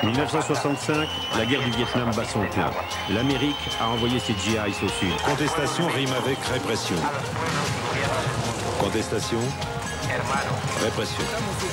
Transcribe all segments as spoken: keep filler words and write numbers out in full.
dix-neuf cent soixante-cinq, la guerre du Vietnam bat son plein. L'Amérique a envoyé ses G I au sud. Contestation rime avec répression. Contestation, répression.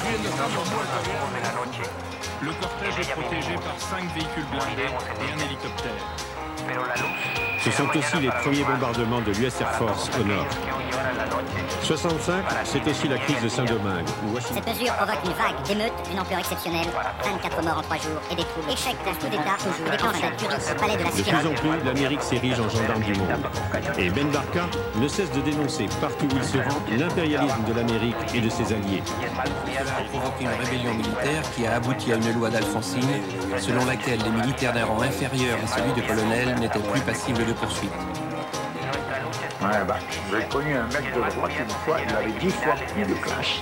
Le cortège est protégé par cinq véhicules blindés et un hélicoptère. Ce sont aussi les premiers bombardements de l'U S Air Force au nord. soixante-cinq, c'est aussi la crise de Saint-Domingue. Cette mesure provoque une vague d'émeutes d'une ampleur exceptionnelle. vingt-quatre morts en trois jours et des troubles. Échec d'un coup d'État toujours. Déclenche d'un tuerie au palais de la De Cité. plus en plus, l'Amérique s'érige en gendarme du monde. Et Ben Barka ne cesse de dénoncer partout où il se rend l'impérialisme de l'Amérique et de ses alliés. Cela a provoqué une rébellion militaire qui a abouti à une loi d'Alfonsine selon laquelle les militaires d'un rang inférieur à celui de colonel n'étaient plus passibles de poursuite. Ouais, bah, j'ai connu un mec de droite une fois, il avait dix fois plus de clash.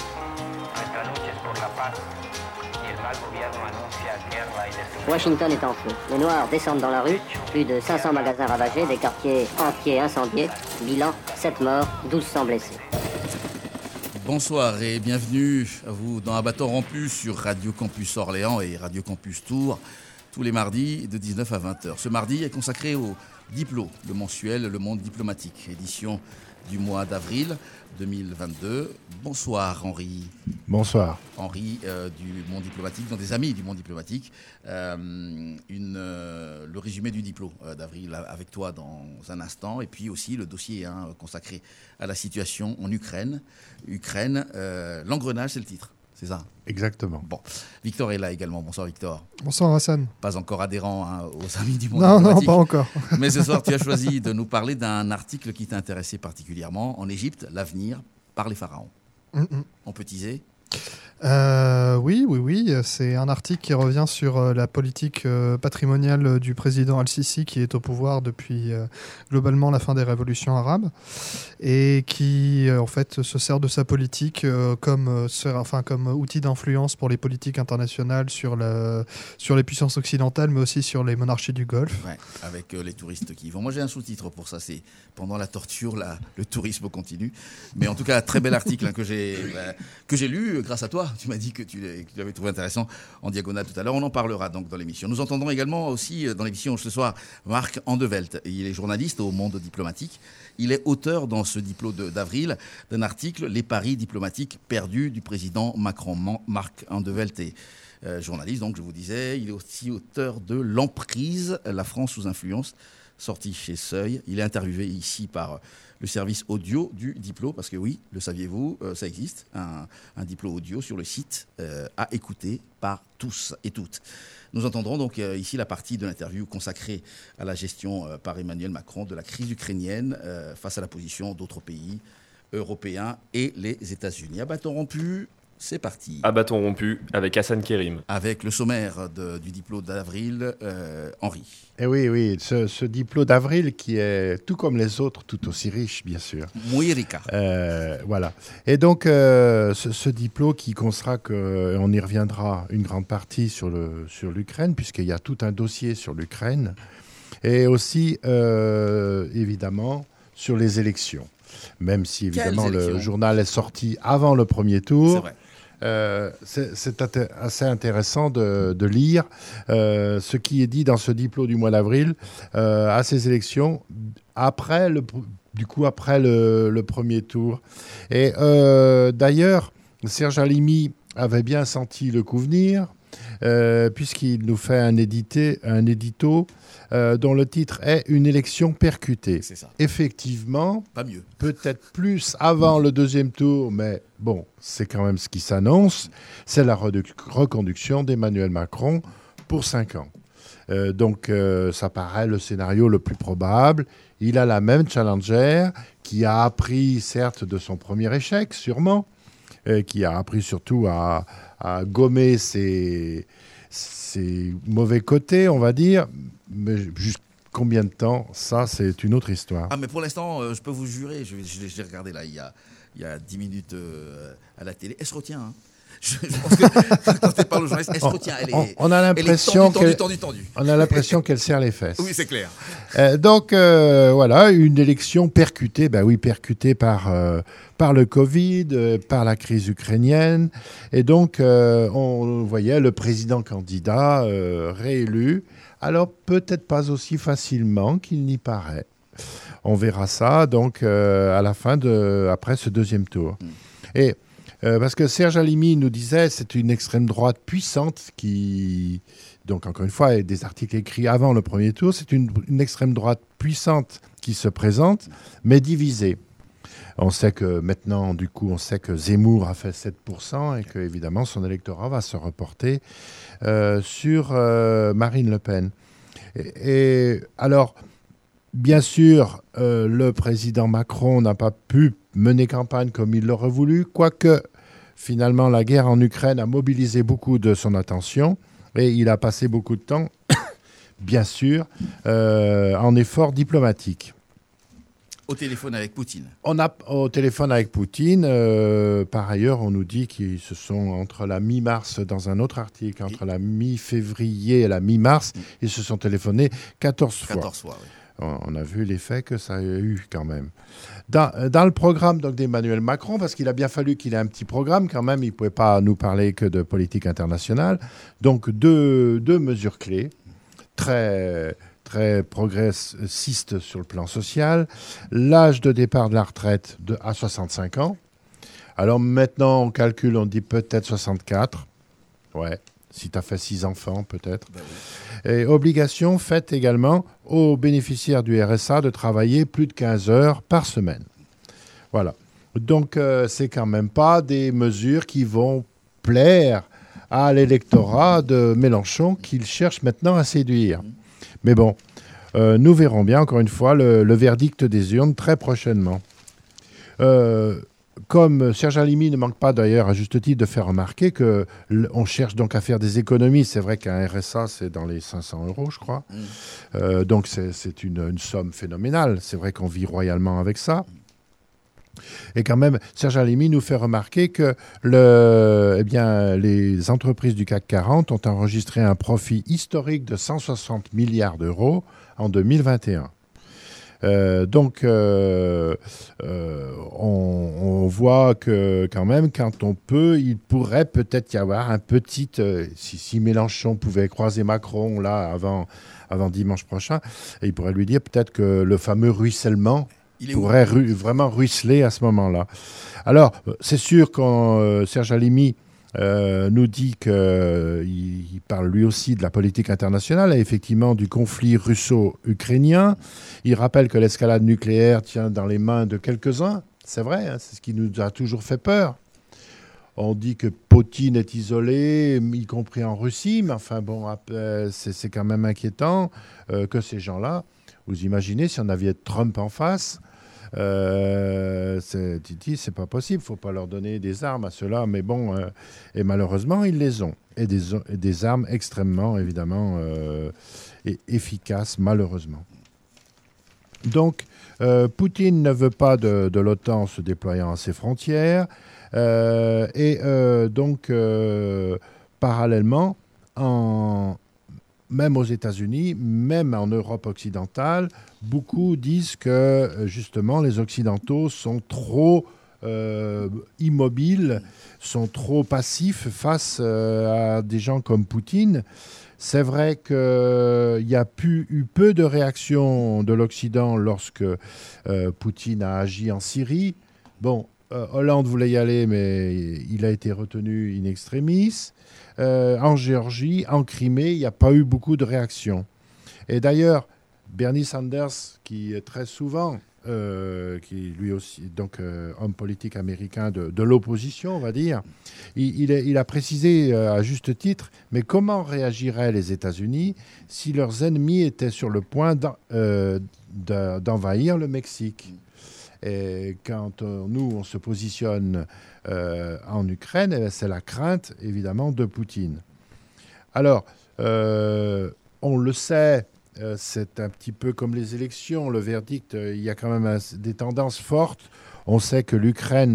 Washington est en feu. Les Noirs descendent dans la rue, plus de cinq cents magasins ravagés, des quartiers entiers incendiés. Bilan, sept morts, douze cents blessés. Bonsoir et bienvenue à vous dans Un bâton rompu sur Radio Campus Orléans et Radio Campus Tours, tous les mardis de dix-neuf à vingt heures. Ce mardi est consacré au Diplo, le mensuel Le Monde diplomatique, édition du mois d'avril deux mille vingt-deux. Bonsoir Henri. Bonsoir. Henri euh, du Monde diplomatique, dans des amis du Monde diplomatique. Euh, une, euh, le résumé du Diplo euh, d'avril avec toi dans un instant. Et puis aussi le dossier hein, consacré à la situation en Ukraine. Ukraine, euh, l'engrenage, c'est le titre. C'est ça? Exactement. Bon, Victor est là également. Bonsoir Victor. Bonsoir Hassan. Pas encore adhérent hein, aux amis du Monde non, diplomatique. Non, pas encore. Mais ce soir, tu as choisi de nous parler d'un article qui t'a intéressé particulièrement. En Égypte, l'avenir par les pharaons. Mm-mm. On peut teaser? Euh, oui, oui, oui. C'est un article qui revient sur euh, la politique euh, patrimoniale du président Al-Sisi qui est au pouvoir depuis euh, globalement la fin des révolutions arabes et qui euh, en fait se sert de sa politique euh, comme, euh, sert, enfin, comme outil d'influence pour les politiques internationales sur, le, sur les puissances occidentales mais aussi sur les monarchies du Golfe. Ouais, avec euh, les touristes qui y vont. Moi j'ai un sous-titre pour ça, c'est pendant la torture, la, le tourisme continue. Mais en tout cas, très bel article hein, que j'ai bah, que j'ai lu grâce à toi. Tu m'as dit que tu, que tu l'avais trouvé intéressant en diagonale tout à l'heure. On en parlera donc dans l'émission. Nous entendrons également aussi dans l'émission ce soir Marc Andevelt. Il est journaliste au Monde diplomatique. Il est auteur dans ce Diplo d'avril d'un article « Les paris diplomatiques perdus du président Macron ». Marc Andevelt est euh, journaliste, donc je vous disais. Il est aussi auteur de « L'emprise, la France sous influence », sorti chez Seuil. Il est interviewé ici par le service audio du Diplo, parce que oui, le saviez-vous, euh, ça existe, un, un Diplo audio sur le site euh, à écouter par tous et toutes. Nous entendrons donc euh, ici la partie de l'interview consacrée à la gestion euh, par Emmanuel Macron de la crise ukrainienne euh, face à la position d'autres pays européens et les États-Unis. À bâton rompu, c'est parti. À bâton rompu avec Hassan Kérim. Avec le sommaire de, du Diplo d'avril, euh, Henri. Et oui, oui, ce, ce Diplo d'avril qui est, tout comme les autres, tout aussi riche, bien sûr. Muy rica. Euh, voilà. Et donc, euh, ce, ce Diplo qui consacre, euh, on y reviendra, une grande partie sur, le, sur l'Ukraine, puisqu'il y a tout un dossier sur l'Ukraine, et aussi, euh, évidemment, sur les élections. Même si, évidemment, le journal est sorti avant le premier tour. C'est vrai. Euh, c'est, c'est atte- assez intéressant de, de lire euh, ce qui est dit dans ce Diplo du mois d'avril euh, à ces élections, après le, du coup après le, le premier tour. Et euh, d'ailleurs, Serge Halimi avait bien senti le coup venir, euh, puisqu'il nous fait un, édité, un édito euh, dont le titre est « Une élection percutée ». C'est ça. Effectivement, pas mieux. Peut-être plus avant le deuxième tour, mais bon, c'est quand même ce qui s'annonce. C'est la redu- reconduction d'Emmanuel Macron pour cinq ans. Euh, donc, euh, ça paraît le scénario le plus probable. Il a la même challenger qui a appris, certes, de son premier échec, sûrement, euh, qui a appris surtout à, à gommer ses, ses mauvais côtés, on va dire, mais juste combien de temps, ça, c'est une autre histoire. Ah, mais pour l'instant, euh, je peux vous jurer, je, je, je l'ai regardé là, il y a, il y a dix minutes euh, à la télé. Elle se retient, hein. Je, je pense que quand elle parle aux journalistes, elle se retient. Elle est, on, on a l'impression qu'elle tendue, tendue, on a l'impression qu'elle serre les fesses. Oui, c'est clair. Euh, donc euh, voilà, une élection percutée, ben oui, percutée par euh, par le Covid, euh, par la crise ukrainienne, et donc euh, on voyait le président candidat euh, réélu. Alors peut-être pas aussi facilement qu'il n'y paraît. On verra ça donc euh, à la fin de après ce deuxième tour. Mm. Et euh, parce que Serge Halimi nous disait c'est une extrême droite puissante qui donc encore une fois des articles écrits avant le premier tour, c'est une, une extrême droite puissante qui se présente mais divisée. On sait que maintenant, du coup, on sait que Zemmour a fait sept pour cent et que évidemment son électorat va se reporter euh, sur euh, Marine Le Pen. Et, et alors, bien sûr, euh, le président Macron n'a pas pu mener campagne comme il l'aurait voulu, quoique finalement la guerre en Ukraine a mobilisé beaucoup de son attention et il a passé beaucoup de temps, bien sûr, euh, en efforts diplomatiques. Au téléphone avec Poutine. On a au téléphone avec Poutine. Euh, par ailleurs, on nous dit qu'ils se sont entre la mi-mars, dans un autre article, entre la mi-février et la mi-mars, oui. Ils se sont téléphonés quatorze fois. quatorze fois, oui. On a vu l'effet que ça a eu quand même. Dans, dans le programme donc, d'Emmanuel Macron, parce qu'il a bien fallu qu'il ait un petit programme quand même, il ne pouvait pas nous parler que de politique internationale. Donc deux, deux mesures clés, très... très progressiste sur le plan social, l'âge de départ de la retraite de, à soixante-cinq ans. Alors maintenant, on calcule, on dit peut-être soixante-quatre. Ouais, si tu as fait six enfants, peut-être. Ben oui. Et obligation faite également aux bénéficiaires du R S A de travailler plus de quinze heures par semaine. Voilà. Donc, euh, c'est quand même pas des mesures qui vont plaire à l'électorat de Mélenchon qu'il cherche maintenant à séduire. Mais bon, euh, nous verrons bien, encore une fois, le, le verdict des urnes très prochainement. Euh, comme Serge Halimi ne manque pas d'ailleurs, à juste titre, de faire remarquer qu'on cherche donc à faire des économies. C'est vrai qu'un R S A, c'est dans les cinq cents euros, je crois. Mmh. Euh, donc c'est, c'est une, une somme phénoménale. C'est vrai qu'on vit royalement avec ça. Et quand même, Serge Halimi nous fait remarquer que le, eh bien, les entreprises du C A C quarante ont enregistré un profit historique de cent soixante milliards d'euros en deux mille vingt et un. Euh, donc, euh, euh, on, on voit que quand même, quand on peut, il pourrait peut-être y avoir un petit... Euh, si, si Mélenchon pouvait croiser Macron là avant, avant dimanche prochain, il pourrait lui dire peut-être que le fameux ruissellement Il pourrait ru- vraiment ruisseler à ce moment-là. Alors, c'est sûr quand euh, Serge Halimi euh, nous dit qu'il euh, il parle lui aussi de la politique internationale et effectivement du conflit russo-ukrainien. Il rappelle que l'escalade nucléaire tient dans les mains de quelques-uns. C'est vrai, hein, c'est ce qui nous a toujours fait peur. On dit que Poutine est isolé, y compris en Russie, mais enfin bon, c'est, c'est quand même inquiétant euh, que ces gens-là, vous imaginez si on avait Trump en face, Euh, c'est, Titi, c'est pas possible, faut pas leur donner des armes à ceux-là, mais bon, euh, et malheureusement, ils les ont. Et des, et des armes extrêmement, évidemment, euh, et efficaces, malheureusement. Donc, euh, Poutine ne veut pas de, de l'OTAN se déployant à ses frontières, euh, et euh, donc, euh, parallèlement, en... même aux États-Unis, même en Europe occidentale, beaucoup disent que, justement, les Occidentaux sont trop euh, immobiles, sont trop passifs face euh, à des gens comme Poutine. C'est vrai qu'il y a pu, eu peu de réactions de l'Occident lorsque euh, Poutine a agi en Syrie. Bon, euh, Hollande voulait y aller, mais il a été retenu in extremis. Euh, en Géorgie, en Crimée, il n'y a pas eu beaucoup de réactions. Et d'ailleurs, Bernie Sanders, qui est très souvent, euh, qui lui aussi, donc euh, homme politique américain de, de l'opposition, on va dire, il, il, a, il a précisé euh, à juste titre, mais comment réagiraient les États-Unis si leurs ennemis étaient sur le point d'en, euh, d'envahir le Mexique ? Et quand euh, nous, on se positionne euh, en Ukraine, eh, c'est la crainte, évidemment, de Poutine. Alors, euh, on le sait, euh, c'est un petit peu comme les élections. Le verdict, euh, il y a quand même un, des tendances fortes. On sait que l'Ukraine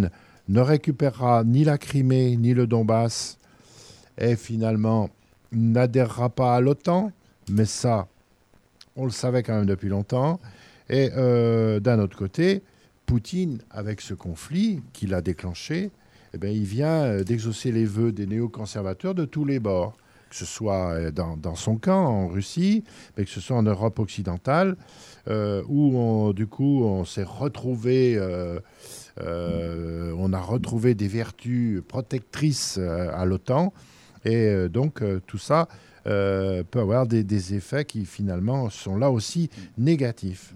ne récupérera ni la Crimée ni le Donbass et finalement n'adhérera pas à l'OTAN, mais ça, on le savait quand même depuis longtemps. Et euh, d'un autre côté, Poutine, avec ce conflit qu'il a déclenché, eh bien, il vient d'exaucer les vœux des néoconservateurs de tous les bords, que ce soit dans, dans son camp en Russie, mais que ce soit en Europe occidentale, euh, où on, du coup on s'est retrouvé, euh, euh, on a retrouvé des vertus protectrices euh, à l'OTAN, et euh, donc euh, tout ça euh, peut avoir des, des effets qui finalement sont là aussi négatifs.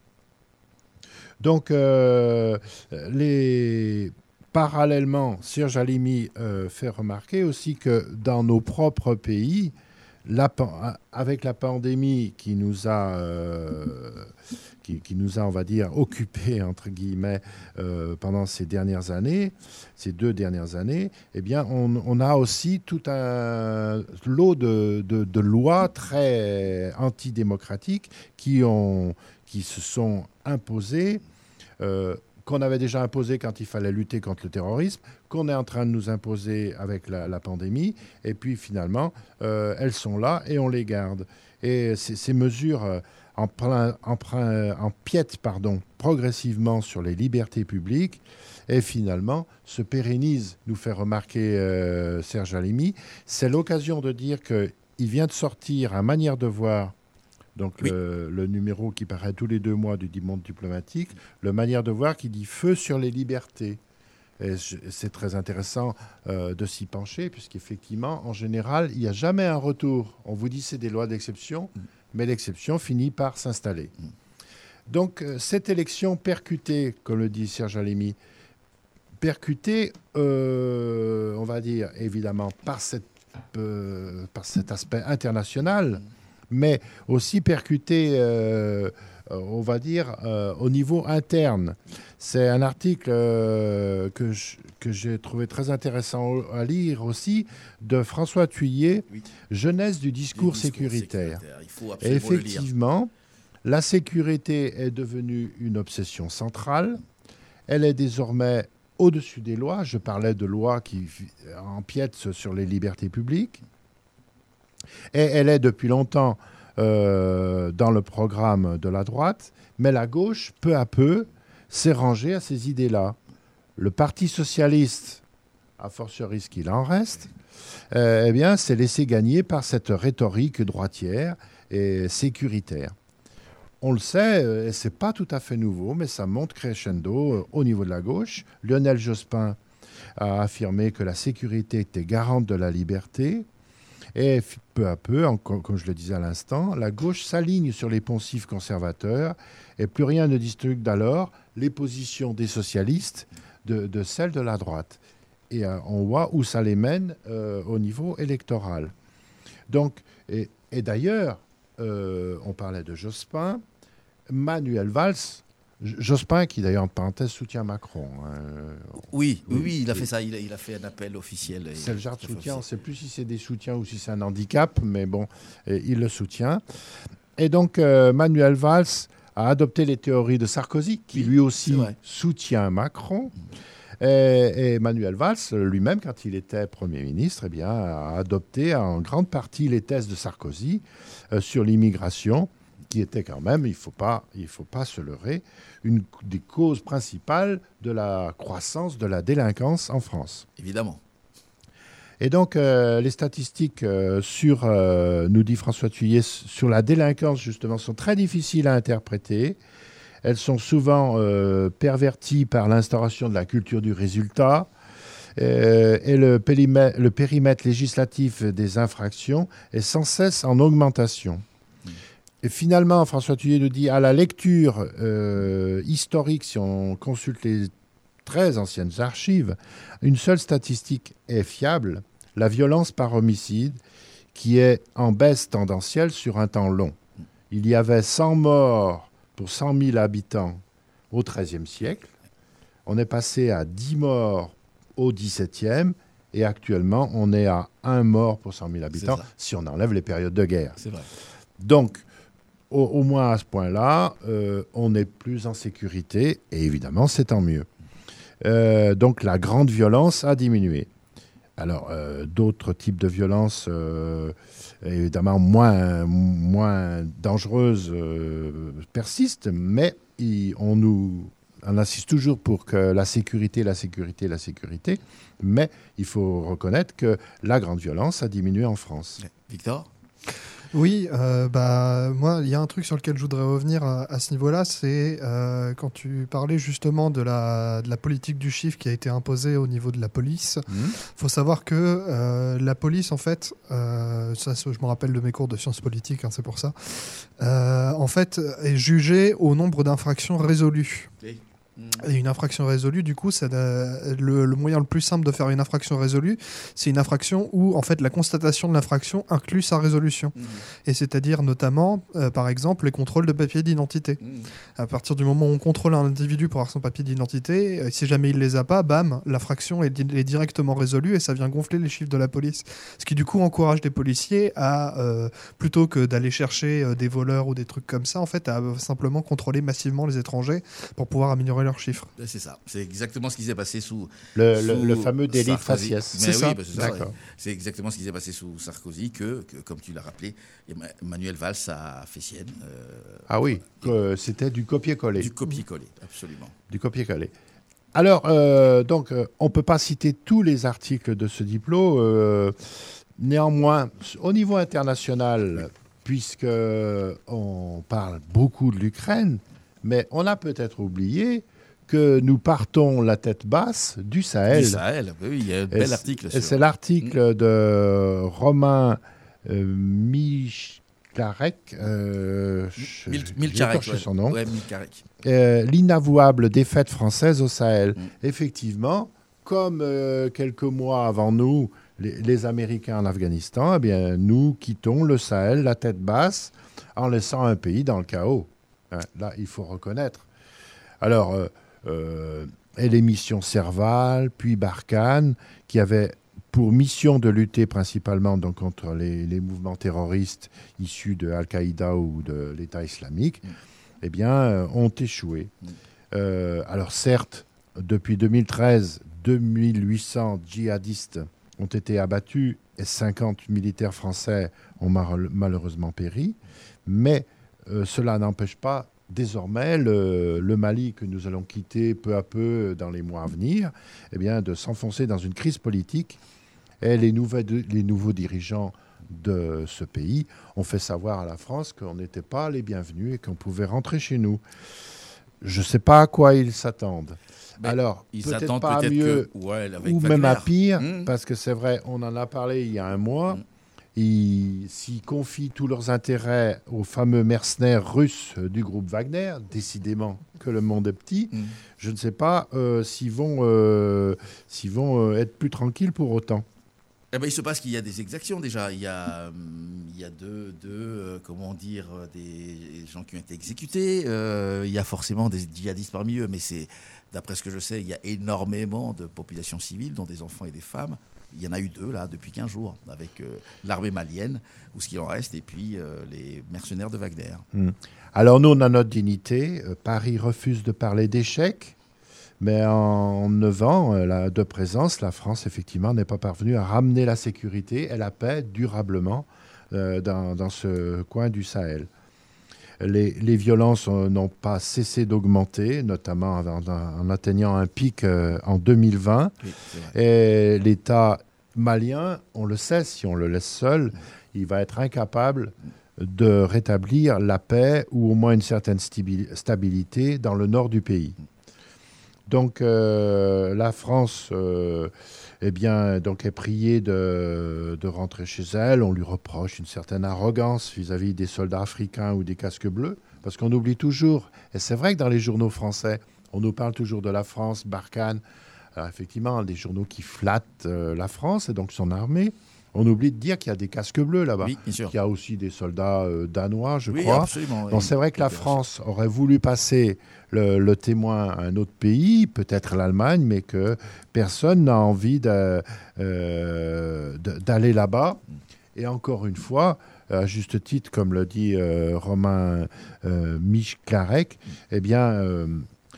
Donc, euh, les... parallèlement, Serge Halimi euh, fait remarquer aussi que dans nos propres pays, la pan- avec la pandémie qui nous a, euh, qui, qui nous a, on va dire, occupés, entre guillemets, euh, pendant ces dernières années, ces deux dernières années, eh bien, on, on a aussi tout un lot de, de, de lois très antidémocratiques qui, ont, qui se sont imposées, euh, qu'on avait déjà imposées quand il fallait lutter contre le terrorisme, qu'on est en train de nous imposer avec la, la pandémie, et puis finalement, euh, elles sont là et on les garde. Et ces, ces mesures euh, empiètent pardon, progressivement sur les libertés publiques, et finalement se pérennisent, nous fait remarquer euh, Serge Halimi. C'est l'occasion de dire qu'il vient de sortir à Manière de voir, donc oui. le, le numéro qui paraît tous les deux mois du Monde diplomatique, le Manière de voir qui dit « Feu sur les libertés ». Et c'est très intéressant euh, de s'y pencher, puisqu'effectivement, en général, il n'y a jamais un retour. On vous dit c'est des lois d'exception, mmh. mais l'exception finit par s'installer. Mmh. Donc, euh, cette élection percutée, comme le dit Serge Halimi, percutée, euh, on va dire, évidemment, par, cette, euh, par cet aspect international, mmh. mais aussi percuté, euh, on va dire, euh, au niveau interne. C'est un article euh, que, je, que j'ai trouvé très intéressant à lire aussi, de François Thuillier, oui. Jeunesse du discours, du discours sécuritaire. sécuritaire. Il faut absolument Et effectivement, le lire. La sécurité est devenue une obsession centrale. Elle est désormais au-dessus des lois. Je parlais de lois qui empiètent sur les libertés publiques. Et elle est depuis longtemps euh, dans le programme de la droite, mais la gauche, peu à peu, s'est rangée à ces idées-là. Le Parti socialiste, à fortiori ce qu'il en reste, euh, eh bien, s'est laissé gagner par cette rhétorique droitière et sécuritaire. On le sait, euh, et ce n'est pas tout à fait nouveau, mais ça monte crescendo euh, au niveau de la gauche. Lionel Jospin a affirmé que la sécurité était garante de la liberté. Et peu à peu, comme je le disais à l'instant, la gauche s'aligne sur les poncifs conservateurs et plus rien ne distingue d'alors les positions des socialistes de, de celles de la droite. Et euh, on voit où ça les mène euh, au niveau électoral. Donc, et, et d'ailleurs, euh, on parlait de Jospin, Manuel Valls, Jospin, qui d'ailleurs en parenthèse soutient Macron. Hein. Oui, oui, oui, il a fait ça, il a, il a fait un appel officiel. C'est le genre de soutien, on ne sait plus si c'est des soutiens ou si c'est un handicap, mais bon, il le soutient. Et donc, euh, Manuel Valls a adopté les théories de Sarkozy, qui oui, lui aussi soutient Macron. Et, et Manuel Valls, lui-même, quand il était Premier ministre, eh bien, a adopté en grande partie les thèses de Sarkozy euh, sur l'immigration, qui était quand même, il ne faut pas, il faut pas se leurrer, une des causes principales de la croissance de la délinquance en France. Évidemment. Et donc, euh, les statistiques euh, sur, euh, nous dit François Thuillier, sur la délinquance, justement, sont très difficiles à interpréter. Elles sont souvent euh, perverties par l'instauration de la culture du résultat. Euh, et le périmètre, le périmètre législatif des infractions est sans cesse en augmentation. Et finalement, François Thuillier nous dit, à la lecture euh, historique, si on consulte les très anciennes archives, une seule statistique est fiable, la violence par homicide, qui est en baisse tendancielle sur un temps long. Il y avait cent morts pour cent mille habitants au treizième siècle. On est passé à dix morts au dix-septième, et actuellement, on est à un mort pour cent mille habitants, si on enlève les périodes de guerre. C'est vrai. Donc, Au, au moins à ce point-là, euh, on est plus en sécurité, et évidemment, c'est tant mieux. Euh, donc la grande violence a diminué. Alors, euh, d'autres types de violences, euh, évidemment moins, moins dangereuses, euh, persistent, mais y, on, nous, on insiste toujours pour que la sécurité, la sécurité, la sécurité, mais il faut reconnaître que la grande violence a diminué en France. Victor ? Oui, euh, bah, moi, il y a un truc sur lequel je voudrais revenir à, à ce niveau-là, c'est euh, quand tu parlais justement de la, de la politique du chiffre qui a été imposée au niveau de la police. Il mmh. faut savoir que euh, la police, en fait, euh, ça, je me rappelle de mes cours de sciences politiques, hein, c'est pour ça, euh, en fait, est jugée au nombre d'infractions résolues. Okay. Et une infraction résolue, du coup, c'est le, le moyen le plus simple de faire une infraction résolue, c'est une infraction où, en fait, la constatation de l'infraction inclut sa résolution. Mmh. Et c'est-à-dire, notamment, euh, par exemple, les contrôles de papier d'identité. Mmh. À partir du moment où on contrôle un individu pour avoir son papier d'identité, euh, si jamais il ne les a pas, bam, l'infraction est, est directement résolue et ça vient gonfler les chiffres de la police. Ce qui, du coup, encourage les policiers à, euh, plutôt que d'aller chercher euh, des voleurs ou des trucs comme ça, en fait, à euh, simplement contrôler massivement les étrangers pour pouvoir améliorer leurs chiffres. C'est ça, c'est exactement ce qui s'est passé sous le, sous le, le fameux délit de faciès. C'est, ça. Oui, bah c'est, ça c'est exactement ce qui s'est passé sous Sarkozy, que, que comme tu l'as rappelé, Manuel Valls a fait sienne. Euh, ah oui, que c'était du copier-coller. Du copier-coller, absolument. Du copier-coller. Alors, euh, donc, euh, on ne peut pas citer tous les articles de ce diplôme. Euh, néanmoins, au niveau international, puisqu'on parle beaucoup de l'Ukraine, mais on a peut-être oublié que nous partons la tête basse du Sahel. Du Sahel, oui, il y a un bel article. Et c'est l'article de Romain euh, Milcharek. Euh, Mil- Milcharek, ouais. son nom. Ouais, Milcharek. Euh, L'inavouable défaite française au Sahel. Mm. Effectivement, comme euh, quelques mois avant nous, les, les Américains en Afghanistan, eh bien, nous quittons le Sahel la tête basse en laissant un pays dans le chaos. Hein, là, il faut reconnaître. Alors, euh, euh, et les missions Serval, puis Barkhane, qui avaient pour mission de lutter principalement donc, contre les, les mouvements terroristes issus de Al-Qaïda ou de l'État islamique, mmh. eh bien, euh, ont échoué. Mmh. Euh, alors, certes, depuis deux mille treize, deux mille huit cents djihadistes ont été abattus et cinquante militaires français ont mar- malheureusement péri, mais euh, cela n'empêche pas désormais le, le Mali que nous allons quitter peu à peu dans les mois à venir, eh bien, de s'enfoncer dans une crise politique. Et les, nouvelles, les nouveaux dirigeants de ce pays ont fait savoir à la France qu'on n'était pas les bienvenus et qu'on pouvait rentrer chez nous. Je ne sais pas à quoi ils s'attendent. Ben, Alors, ils peut-être pas peut-être mieux que, ouais, avec ou Wagner. même à pire, mmh. parce que c'est vrai, on en a parlé il y a un mois. Mmh. Ils, s'ils confient tous leurs intérêts aux fameux mercenaires russes du groupe Wagner, décidément que le monde est petit, mmh. je ne sais pas euh, s'ils vont, euh, s'ils vont euh, être plus tranquilles pour autant. Eh ben, il se passe qu'il y a des exactions déjà. Il y a, il y a deux, deux euh, comment dire, des gens qui ont été exécutés. Euh, il y a forcément des djihadistes parmi eux, mais c'est, d'après ce que je sais, il y a énormément de populations civiles, dont des enfants et des femmes. Il y en a eu deux, là, depuis quinze jours, avec euh, l'armée malienne, ou ce qu'il en reste, et puis euh, les mercenaires de Wagner. Mmh. Alors nous, on a notre dignité. Euh, Paris refuse de parler d'échec. Mais en neuf ans euh, de présence, la France, effectivement, n'est pas parvenue à ramener la sécurité et la paix durablement euh, dans, dans ce coin du Sahel. Les, les violences euh, n'ont pas cessé d'augmenter, notamment en, en, en atteignant un pic euh, en deux mille vingt. Oui, et l'État malien, on le sait, si on le laisse seul, il va être incapable de rétablir la paix ou au moins une certaine stabilité dans le nord du pays. Donc euh, la France euh, eh bien, donc est priée de, de rentrer chez elle. On lui reproche une certaine arrogance vis-à-vis des soldats africains ou des casques bleus, parce qu'on oublie toujours, et c'est vrai que dans les journaux français, on nous parle toujours de la France, Barkhane. Alors effectivement, des journaux qui flattent euh, la France et donc son armée. On oublie de dire qu'il y a des casques bleus là-bas, oui, bien sûr. Qu'il y a aussi des soldats euh, danois, je oui, crois. Absolument, donc oui. c'est vrai que la France aurait voulu passer le, le témoin à un autre pays, peut-être l'Allemagne, mais que personne n'a envie de, euh, de, d'aller là-bas. Et encore une fois, à juste titre, comme le dit euh, Romain euh, Milcharek, eh bien, euh,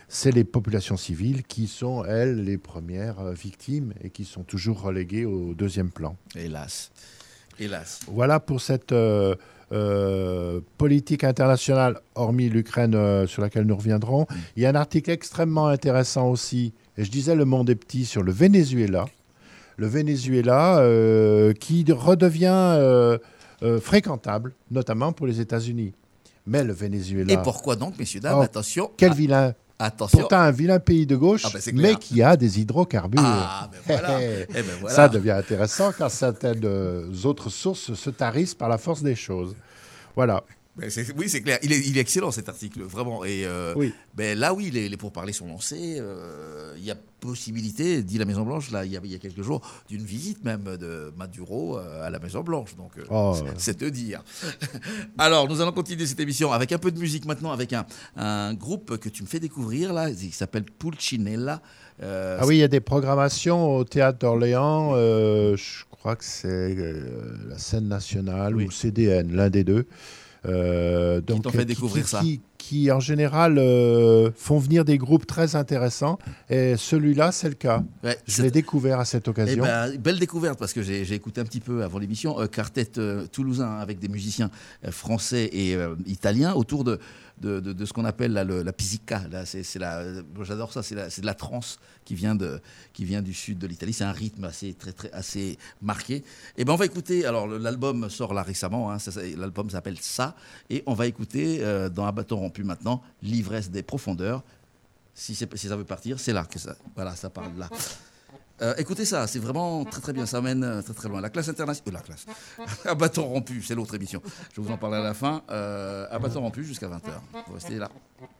c'est les populations civiles qui sont, elles, les premières euh, victimes et qui sont toujours reléguées au deuxième plan. Hélas. Hélas. Voilà pour cette euh, euh, politique internationale, hormis l'Ukraine euh, sur laquelle nous reviendrons. Mmh. Il y a un article extrêmement intéressant aussi, et je disais Le Monde est petit, sur le Venezuela. Le Venezuela euh, qui redevient euh, euh, fréquentable, notamment pour les États-Unis. Mais le Venezuela... Et pourquoi donc, messieurs, dames, oh, attention... Quel vilain... Attention. Pourtant, un vilain pays de gauche, ah ben mais qui a des hydrocarbures. Ah, ben voilà. Eh ben voilà. Ça devient intéressant quand certaines autres sources se tarissent par la force des choses. Voilà. Ben c'est, oui, c'est clair. Il est, il est excellent, cet article, vraiment. Et euh, oui. ben là, oui, les, les pourparlers sont lancés. Euh, il y a possibilité, dit la Maison-Blanche, là, il y, a, il y a quelques jours, d'une visite même de Maduro à la Maison-Blanche. Donc, euh, oh. c'est, c'est te dire. Alors, nous allons continuer cette émission avec un peu de musique maintenant, avec un, un groupe que tu me fais découvrir, là, qui s'appelle Pulcinella. Euh, ah oui, il y a des programmations au Théâtre d'Orléans. Euh, je crois que c'est euh, la Scène Nationale oui. ou C D N, l'un des deux. Euh, donc, qui t'ont fait découvrir qui, ça qui, qui, en général, euh, font venir des groupes très intéressants. Et celui-là, c'est le cas. Ouais, Je c'est... l'ai découvert à cette occasion. Eh ben, belle découverte, parce que j'ai, j'ai écouté un petit peu avant l'émission. Euh, quartet euh, toulousain avec des musiciens euh, français et euh, italiens autour de, de, de, de ce qu'on appelle là, le, la pizzica. Là, c'est, c'est la, j'adore ça, c'est, la, c'est de la trance qui vient, de, qui vient du sud de l'Italie. C'est un rythme assez, très, très, assez marqué. Et ben, on va écouter, alors l'album sort là récemment, hein, ça, ça, l'album s'appelle Ça, et on va écouter euh, dans Un bâton rompu maintenant, L'ivresse des profondeurs. Si, c'est, si ça veut partir, c'est là que ça, voilà, ça parle là. Euh, écoutez ça, c'est vraiment très très bien, ça mène très très loin. La classe internationale, euh, la classe, Un bâton rompu, c'est l'autre émission. Je vous en parlerai à la fin. Euh, Un bâton rompu jusqu'à vingt heures. Vous restez là.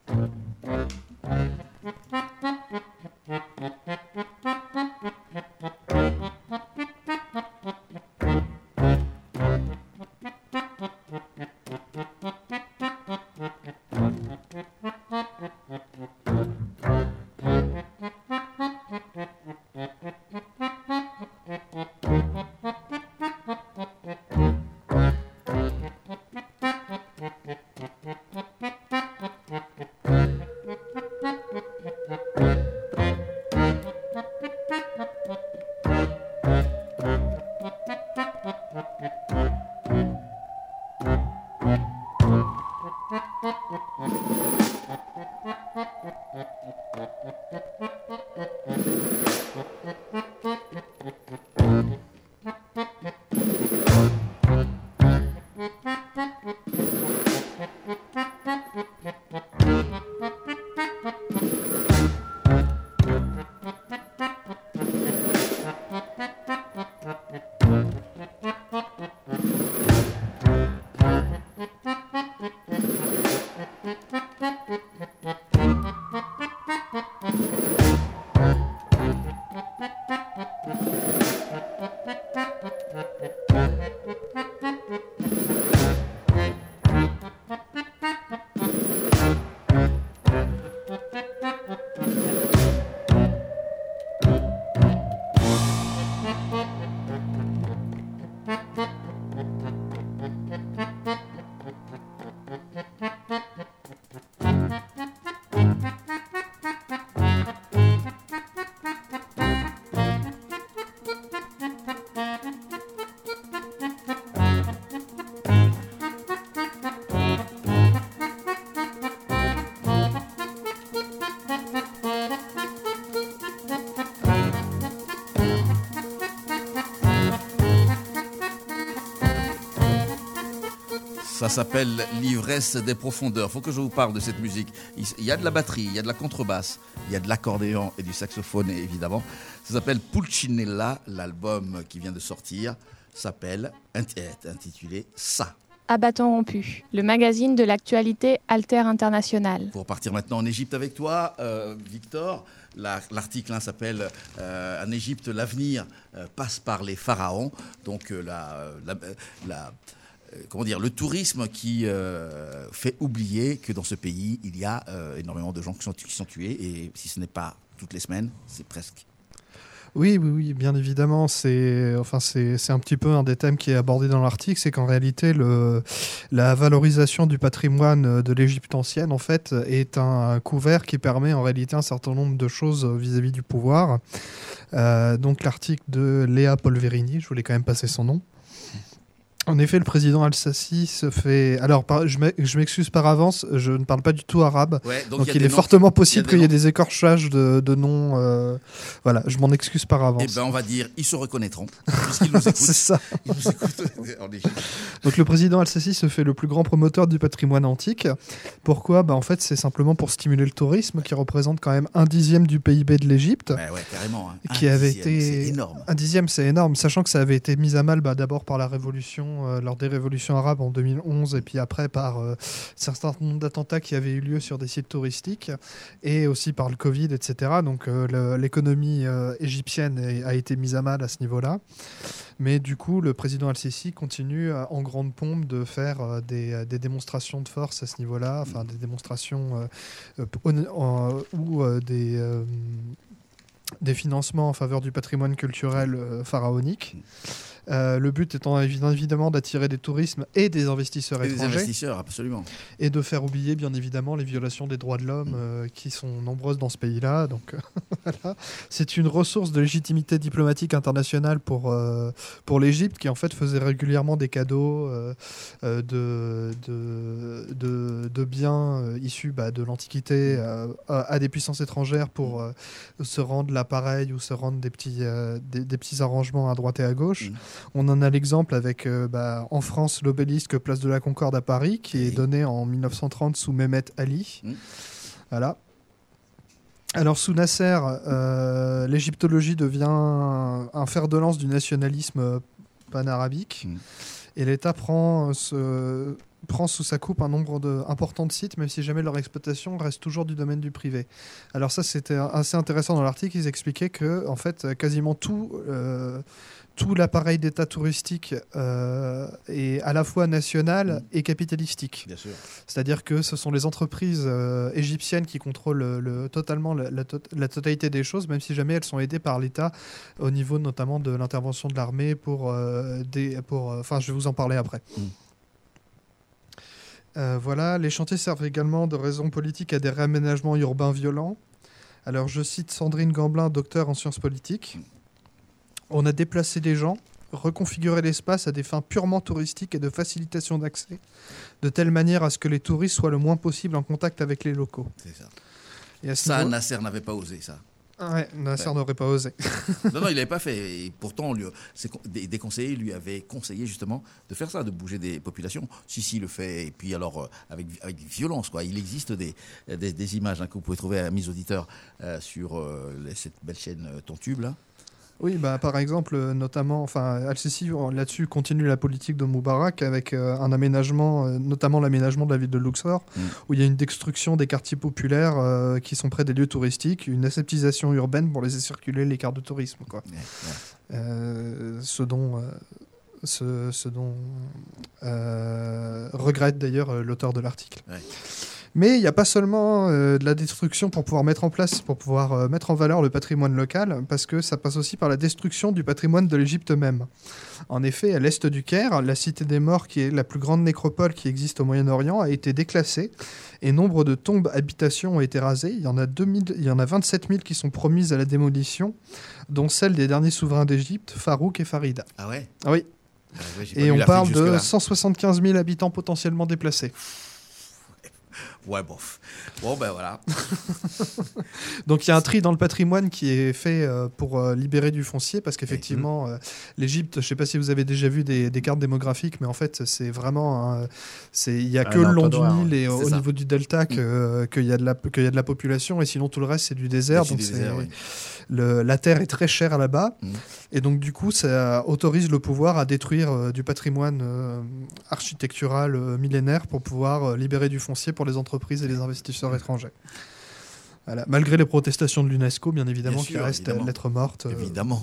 Ça s'appelle L'ivresse des profondeurs. Il faut que je vous parle de cette musique. Il y a de la batterie, il y a de la contrebasse, il y a de l'accordéon et du saxophone, évidemment. Ça s'appelle Pulcinella. L'album qui vient de sortir s'appelle, est intitulé Ça. À bâton rompu, le magazine de l'actualité Alter International. Pour partir maintenant en Égypte avec toi, euh, Victor, la, l'article hein, s'appelle euh, En Égypte, l'avenir euh, passe par les pharaons. Donc euh, la... la, la Comment dire, le tourisme qui euh, fait oublier que dans ce pays, il y a euh, énormément de gens qui sont, qui sont tués, et si ce n'est pas toutes les semaines, c'est presque. Oui, oui, oui, bien évidemment. C'est, enfin, c'est, c'est un petit peu un des thèmes qui est abordé dans l'article, c'est qu'en réalité, le, la valorisation du patrimoine de l'Égypte ancienne, en fait, est un couvert qui permet en réalité un certain nombre de choses vis-à-vis du pouvoir. Euh, donc l'article de Léa Polverini, je voulais quand même passer son nom. En effet, le président Al-Sassi se fait... Alors, par... je m'excuse par avance, je ne parle pas du tout arabe. Ouais, donc donc il il est noms... fortement possible qu'il y ait des, des écorchages de, de noms. Euh... Voilà, je m'en excuse par avance. Eh ben, on va dire, ils se reconnaîtront, puisqu'ils nous écoutent. C'est ça. Ils nous écoutent en Égypte. Donc, le président Al-Sassi se fait le plus grand promoteur du patrimoine antique. Pourquoi ? Bah, en fait, c'est simplement pour stimuler le tourisme, qui représente quand même un dixième du P I B de l'Égypte. Ouais, ouais, carrément. Hein. Qui un avait dixième, été... C'est énorme. Un dixième, c'est énorme, sachant que ça avait été mis à mal bah, d'abord par la révolution, euh, lors des révolutions arabe en deux mille onze et puis après par euh, certains nombre d'attentats qui avaient eu lieu sur des sites touristiques et aussi par le Covid, et cetera. Donc euh, le, l'économie euh, égyptienne est, a été mise à mal à ce niveau-là. Mais du coup, le président Al-Sisi continue euh, en grande pompe de faire euh, des, des démonstrations de force à ce niveau-là, enfin des démonstrations euh, euh, ou euh, des... Euh, des financements en faveur du patrimoine culturel euh, pharaonique. Euh, le but étant évidemment d'attirer des tourismes et des investisseurs et étrangers. Des investisseurs, absolument. Et de faire oublier, bien évidemment, les violations des droits de l'homme euh, qui sont nombreuses dans ce pays-là. Donc, voilà. C'est une ressource de légitimité diplomatique internationale pour, euh, pour l'Égypte, qui en fait faisait régulièrement des cadeaux euh, euh, de, de, de, de biens euh, issus bah, de l'Antiquité euh, à des puissances étrangères pour euh, se rendre l'appareil ou se rendre des petits, euh, des, des petits arrangements à droite et à gauche. Mmh. On en a l'exemple avec, euh, bah, en France, l'obélisque Place de la Concorde à Paris, qui oui. est donné en mille neuf cent trente sous Mehmet Ali. Mmh. Voilà. Alors, sous Nasser, euh, l'égyptologie devient un, un fer de lance du nationalisme panarabique. Mmh. Et l'État prend, ce, prend sous sa coupe un nombre de, important de sites, même si jamais leur exploitation reste toujours du domaine du privé. Alors ça, c'était assez intéressant dans l'article. Ils expliquaient que, en fait, quasiment tout... Euh, tout l'appareil d'État touristique euh, est à la fois national mmh. et capitalistique. Bien sûr. C'est-à-dire que ce sont les entreprises euh, égyptiennes qui contrôlent le, le, totalement la, la, to- la totalité des choses, même si jamais elles sont aidées par l'État au niveau notamment de l'intervention de l'armée pour... Euh, des, pour enfin, euh, je vais vous en parler après. Mmh. Euh, voilà, les chantiers servent également de raison politique à des réaménagements urbains violents. Alors, je cite Sandrine Gamblin, docteur en sciences politiques. Mmh. On a déplacé les gens, reconfiguré l'espace à des fins purement touristiques et de facilitation d'accès, de telle manière à ce que les touristes soient le moins possible en contact avec les locaux. C'est ça. Et à ce ça, niveau... Nasser n'avait pas osé, ça. Ouais, Nasser ouais. n'aurait pas osé. non, non, il n'avait pas fait. Et pourtant, lui, des, des conseillers lui avaient conseillé justement de faire ça, de bouger des populations. Si, si, il le fait. Et puis alors, euh, avec, avec violence, quoi. Il existe des, des, des images hein, que vous pouvez trouver, amis auditeurs, euh, sur euh, cette belle chaîne euh, Ton Tube, là. Oui, bah, par exemple, notamment, enfin, Al-Sisi là-dessus continue la politique de Moubarak avec euh, un aménagement, euh, notamment l'aménagement de la ville de Luxor, mmh. où il y a une destruction des quartiers populaires euh, qui sont près des lieux touristiques, une aseptisation urbaine pour laisser circuler les cartes de tourisme, quoi. Ouais, ouais. Euh, ce dont, euh, ce, ce dont euh, regrette d'ailleurs euh, l'auteur de l'article. Ouais. Mais il n'y a pas seulement euh, de la destruction pour pouvoir mettre en place, pour pouvoir euh, mettre en valeur le patrimoine local, parce que ça passe aussi par la destruction du patrimoine de l'Égypte même. En effet, à l'est du Caire, la cité des morts, qui est la plus grande nécropole qui existe au Moyen-Orient, a été déclassée et nombre de tombes habitations ont été rasées. Il y en a, deux mille, il y en a vingt-sept mille qui sont promises à la démolition, dont celle des derniers souverains d'Égypte, Farouk et Farida. Ah ouais ? Oui. Ah ouais, et on parle de cent soixante-quinze mille habitants potentiellement déplacés. Ouais, bof. Bon, ben voilà. Donc, il y a un tri dans le patrimoine qui est fait euh, pour euh, libérer du foncier, parce qu'effectivement, euh, l'Égypte, je ne sais pas si vous avez déjà vu des, des cartes démographiques, mais en fait, c'est vraiment... Euh, c'est, il n'y a que le long du Nil et au ça. niveau du delta qu'il euh, que y, a de la, qu'il y a de la population, et sinon, tout le reste, c'est du désert. Donc, c'est, désert, oui. le, la terre est très chère là-bas. Mmh. Et donc, du coup, ça autorise le pouvoir à détruire euh, du patrimoine euh, architectural euh, millénaire pour pouvoir euh, libérer du foncier pour les entreprises et les investisseurs étrangers. Voilà. Malgré les protestations de l'UNESCO, bien évidemment, bien sûr, qui reste évidemment. lettre morte. Euh... Évidemment.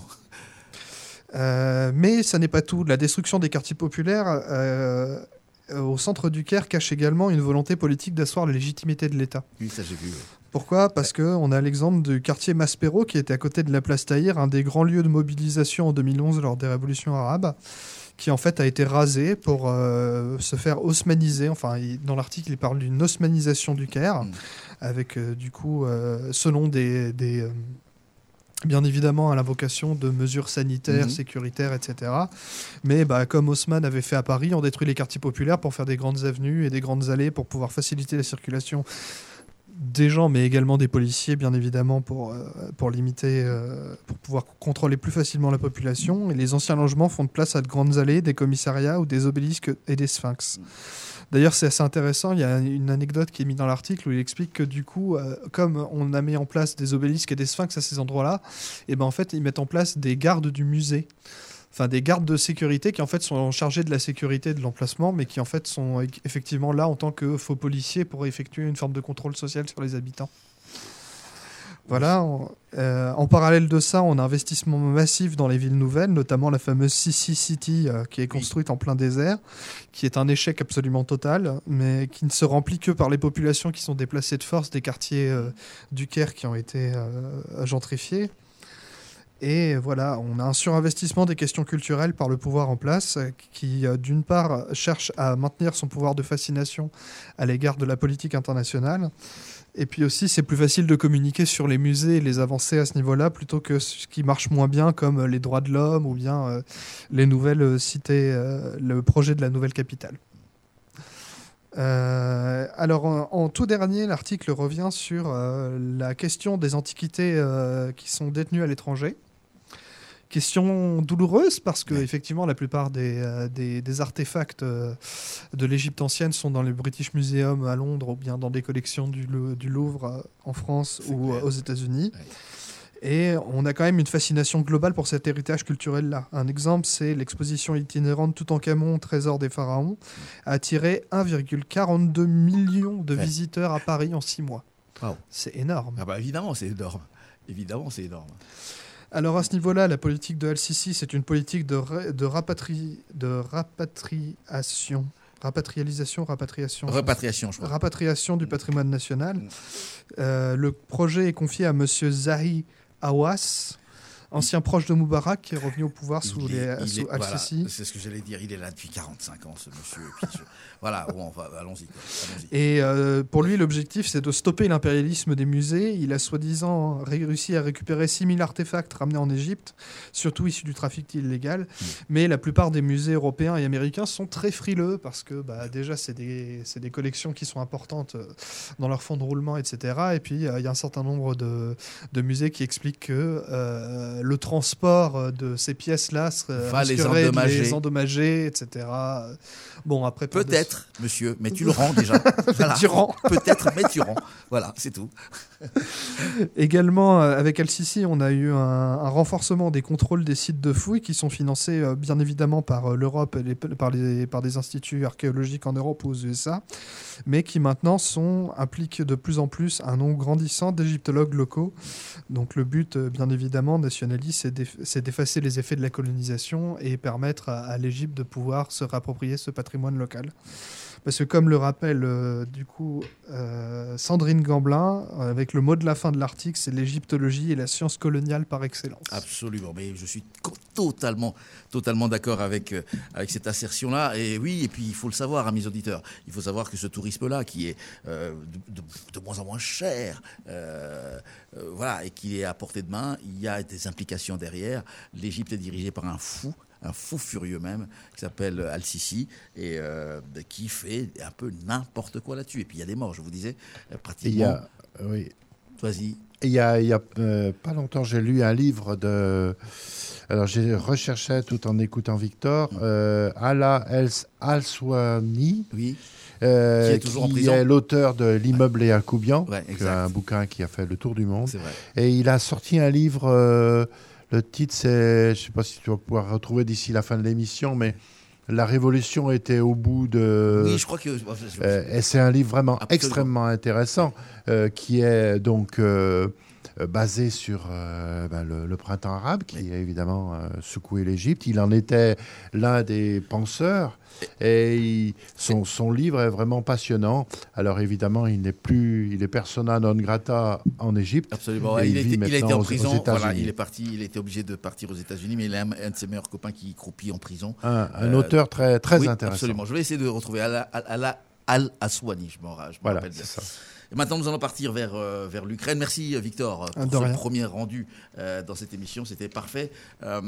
Euh, mais ça n'est pas tout. La destruction des quartiers populaires euh, au centre du Caire cache également une volonté politique d'asseoir la légitimité de l'État. Oui, ça j'ai vu. Ouais. Pourquoi ? Parce qu'on a l'exemple du quartier Maspero qui était à côté de la place Tahrir, un des grands lieux de mobilisation en deux mille onze lors des révolutions arabes, qui en fait a été rasé pour euh, se faire haussmaniser. Enfin, il, dans l'article, il parle d'une haussmanisation du Caire, mmh. avec euh, du coup, euh, selon des... des euh, bien évidemment à l'invocation de mesures sanitaires, mmh. sécuritaires, et cetera. Mais bah, comme Haussmann avait fait à Paris, on détruit les quartiers populaires pour faire des grandes avenues et des grandes allées pour pouvoir faciliter la circulation des gens, mais également des policiers, bien évidemment, pour, euh, pour limiter, euh, pour pouvoir contrôler plus facilement la population. Et les anciens logements font de place à de grandes allées, des commissariats ou des obélisques et des sphinx. D'ailleurs, c'est assez intéressant. Il y a une anecdote qui est mise dans l'article où il explique que du coup, euh, comme on a mis en place des obélisques et des sphinx à ces endroits-là, et ben en fait, ils mettent en place des gardes du musée. Enfin, des gardes de sécurité qui en fait sont chargés de la sécurité de l'emplacement, mais qui en fait sont effectivement là en tant que faux policiers pour effectuer une forme de contrôle social sur les habitants. Voilà. En, euh, en parallèle de ça, on a un investissement massif dans les villes nouvelles, notamment la fameuse Sisi City euh, qui est construite en plein désert, qui est un échec absolument total, mais qui ne se remplit que par les populations qui sont déplacées de force des quartiers euh, du Caire qui ont été euh, gentrifiés. Et voilà, on a un surinvestissement des questions culturelles par le pouvoir en place qui, d'une part, cherche à maintenir son pouvoir de fascination à l'égard de la politique internationale. Et puis aussi, c'est plus facile de communiquer sur les musées et les avancées à ce niveau-là plutôt que ce qui marche moins bien, comme les droits de l'homme ou bien euh, les nouvelles cités, euh, le projet de la nouvelle capitale. Euh, alors, en, en tout dernier, l'article revient sur euh, la question des antiquités euh, qui sont détenues à l'étranger. Question douloureuse parce que effectivement la plupart des, euh, des, des artefacts euh, de l'Égypte ancienne sont dans le British Museum à Londres ou bien dans des collections du, du Louvre euh, en France C'est ou euh, aux États-Unis. Ouais. Et on a quand même une fascination globale pour cet héritage culturel-là. Un exemple, c'est l'exposition itinérante Toutankhamon, Trésor des pharaons, a attiré un virgule quarante-deux million de ouais. visiteurs à Paris en six mois. Wow. C'est énorme. Ah bah évidemment, c'est énorme. Évidemment, c'est énorme. Alors à ce niveau-là, la politique de Al-Sisi, c'est une politique de, ra- de, rapatri- de rapatriation. Rapatrialisation, rapatriation. Repatriation, je crois. Rapatriation du patrimoine national. Euh, le projet est confié à M. Zahi Hawass, ancien proche de Moubarak, qui est revenu au pouvoir sous, il les, est, sous est, Al-Sisi. Voilà, c'est ce que j'allais dire, il est là depuis quarante-cinq ans, ce monsieur. je... Voilà, bon, enfin, allons-y, allons-y. Et euh, pour lui, l'objectif, c'est de stopper l'impérialisme des musées. Il a soi-disant réussi à récupérer six mille artefacts ramenés en Égypte, surtout issus du trafic illégal. Mmh. Mais la plupart des musées européens et américains sont très frileux parce que bah, déjà, c'est des, c'est des collections qui sont importantes dans leur fonds de roulement, et cetera. Et puis, il euh, y a un certain nombre de, de musées qui expliquent que euh, le transport de ces pièces-là va les endommager. les endommager, et cetera. Bon, après, peut-être. De... Monsieur, mais tu le rends déjà. Voilà. Tu rends. Peut-être, mais tu rends. Voilà, c'est tout. Également, avec Al-Sisi, on a eu un, un renforcement des contrôles des sites de fouilles qui sont financés euh, bien évidemment par euh, l'Europe et les, par, les, par des instituts archéologiques en Europe ou aux U S A, mais qui maintenant sont, impliquent de plus en plus un nombre grandissant d'égyptologues locaux. Donc le but, euh, bien évidemment, nationaliste, c'est, d'eff- c'est d'effacer les effets de la colonisation et permettre à, à l'Égypte de pouvoir se réapproprier ce patrimoine local. Parce que comme le rappelle euh, du coup euh, Sandrine Gamblin, euh, avec le mot de la fin de l'article, c'est l'égyptologie et la science coloniale par excellence. Absolument, mais je suis co- totalement, totalement d'accord avec, euh, avec cette assertion-là. Et oui, et puis il faut le savoir, amis auditeurs, il faut savoir que ce tourisme-là, qui est euh, de, de, de moins en moins cher, euh, euh, voilà, et qui est à portée de main, il y a des implications derrière. L'Égypte est dirigée par un fou, un fou furieux même, qui s'appelle Al-Sisi, et euh, qui fait un peu n'importe quoi là-dessus. Et puis il y a des morts, je vous disais, pratiquement. Il y a, oui. Vas-y. Il y a, il y a euh, pas longtemps, j'ai lu un livre de... Alors j'ai recherché tout en écoutant Victor, euh, Ala Al-Swani, oui. Euh, qui est toujours qui en prison. est l'auteur de L'immeuble et Alcoubian, ouais, un bouquin qui a fait le tour du monde. C'est vrai. Et il a sorti un livre... Euh, Le titre, c'est, je ne sais pas si tu vas pouvoir retrouver d'ici la fin de l'émission, mais La Révolution était au bout de... Oui, je crois que... Euh, et c'est un livre vraiment Absolument. extrêmement intéressant, euh, qui est donc euh, euh, basé sur euh, ben, le, le printemps arabe, qui oui. a évidemment euh, secoué l'Égypte. Il en était l'un des penseurs. Et il, son, son livre est vraiment passionnant. Alors évidemment, il n'est plus, il est persona non grata en Égypte. Absolument. Il, il, était, il a été en prison. Voilà, il est parti. Il était obligé de partir aux États-Unis, mais il a un, un de ses meilleurs copains qui croupit en prison. Un, un euh, auteur très très oui, intéressant. Absolument. Je vais essayer de retrouver Al-Aswani. Je m'en je voilà, rappelle bien. C'est ça. Et maintenant, nous allons partir vers, euh, vers l'Ukraine. Merci, Victor, pour ce premier rendu euh, dans cette émission. C'était parfait. Euh,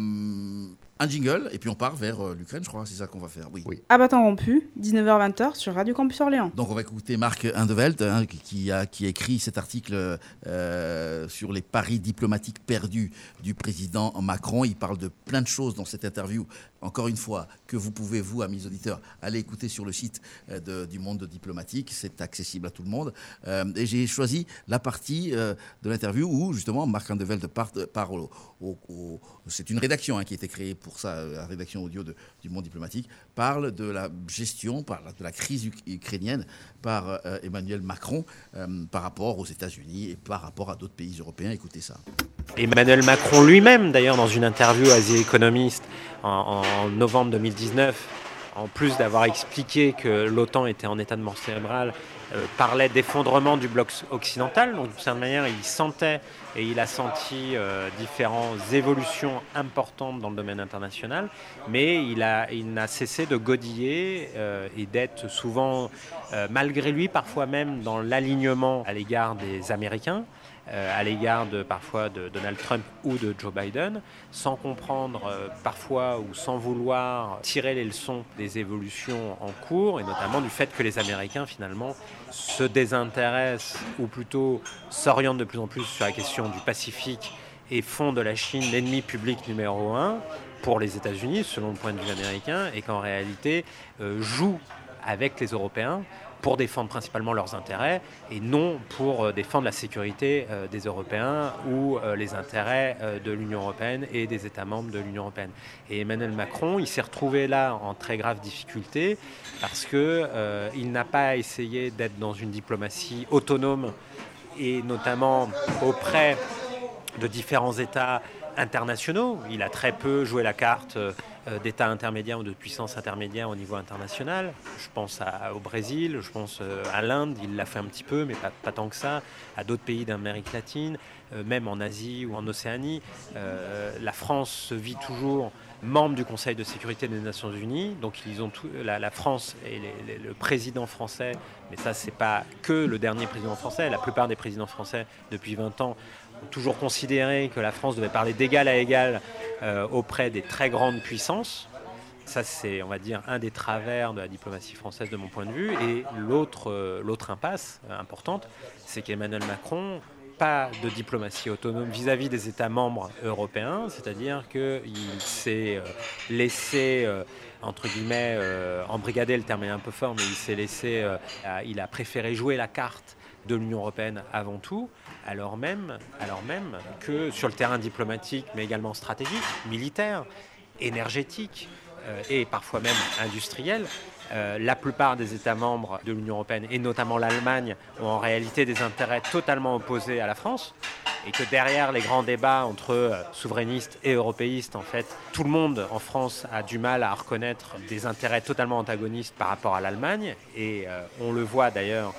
un jingle, et puis on part vers euh, l'Ukraine, je crois. C'est ça qu'on va faire. Oui. oui. À battant rompu, dix-neuf heures vingt sur Radio Campus Orléans. Donc, on va écouter Marc Indevelt, hein, qui, a, qui a écrit cet article euh, sur les paris diplomatiques perdus du président Macron. Il parle de plein de choses dans cette interview. Encore une fois, que vous pouvez, vous, amis auditeurs, aller écouter sur le site euh, de, du Monde diplomatique. C'est accessible à tout le monde. Euh, et j'ai choisi la partie euh, de l'interview où, justement, Marc Indevelt parle, parle au, au, au... C'est une rédaction hein, qui a été créée pour ça, la rédaction audio de, du Monde diplomatique, parle de la gestion, parle de la crise uk- ukrainienne par euh, Emmanuel Macron euh, par rapport aux États-Unis et par rapport à d'autres pays européens. Écoutez ça. Emmanuel Macron lui-même, d'ailleurs, dans une interview à The Economist en, en novembre deux mille dix-neuf, en plus d'avoir expliqué que l'OTAN était en état de mort cérébrale, euh, parlait d'effondrement du bloc occidental. Donc, d'une certaine manière, il sentait et il a senti euh, différentes évolutions importantes dans le domaine international, mais il, a, il n'a cessé de godiller euh, et d'être souvent, euh, malgré lui, parfois même dans l'alignement à l'égard des Américains, à l'égard de, parfois de Donald Trump ou de Joe Biden, sans comprendre euh, parfois ou sans vouloir tirer les leçons des évolutions en cours, et notamment du fait que les Américains finalement se désintéressent, ou plutôt s'orientent de plus en plus sur la question du Pacifique et font de la Chine l'ennemi public numéro un pour les États-Unis, selon le point de vue américain, et qu'en réalité euh, jouent avec les Européens pour défendre principalement leurs intérêts et non pour défendre la sécurité euh, des Européens ou euh, les intérêts euh, de l'Union européenne et des États membres de l'Union européenne. Et Emmanuel Macron, il s'est retrouvé là en très grave difficulté parce qu'il euh, n'a pas essayé d'être dans une diplomatie autonome et notamment auprès de différents États internationaux. Il a très peu joué la carte euh, d'État intermédiaire ou de puissance intermédiaire au niveau international. Je pense à, au Brésil, je pense euh, à l'Inde, il l'a fait un petit peu, mais pas, pas tant que ça, à d'autres pays d'Amérique latine, euh, même en Asie ou en Océanie. Euh, la France se vit toujours membre du Conseil de sécurité des Nations Unies, donc ils ont tout, la, la France et les, les, le président français, mais ça c'est pas que le dernier président français, la plupart des présidents français depuis vingt ans ont toujours considéré que la France devait parler d'égal à égal euh, auprès des très grandes puissances. Ça, c'est, on va dire, un des travers de la diplomatie française de mon point de vue. Et l'autre, euh, l'autre impasse euh, importante, c'est qu'Emmanuel Macron, pas de diplomatie autonome vis-à-vis des États membres européens, c'est-à-dire qu'il s'est euh, laissé, euh, entre guillemets, euh, embrigader, le terme est un peu fort, mais il s'est laissé, euh, à, il a préféré jouer la carte de l'Union européenne avant tout, alors même, alors même que sur le terrain diplomatique, mais également stratégique, militaire, énergétique euh, et parfois même industriel, euh, la plupart des États membres de l'Union européenne, et notamment l'Allemagne, ont en réalité des intérêts totalement opposés à la France, et que derrière les grands débats entre euh, souverainistes et européistes, en fait, tout le monde en France a du mal à reconnaître des intérêts totalement antagonistes par rapport à l'Allemagne, et euh, on le voit d'ailleurs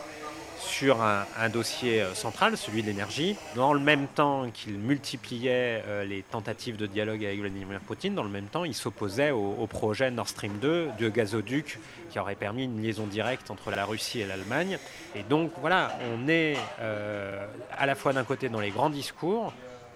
sur un, un dossier central, celui de l'énergie, dans le même temps qu'il multipliait euh, les tentatives de dialogue avec Vladimir Poutine, dans le même temps, il s'opposait au, au projet Nord Stream deux de gazoduc qui aurait permis une liaison directe entre la Russie et l'Allemagne. Et donc, voilà, on est euh, à la fois d'un côté dans les grands discours,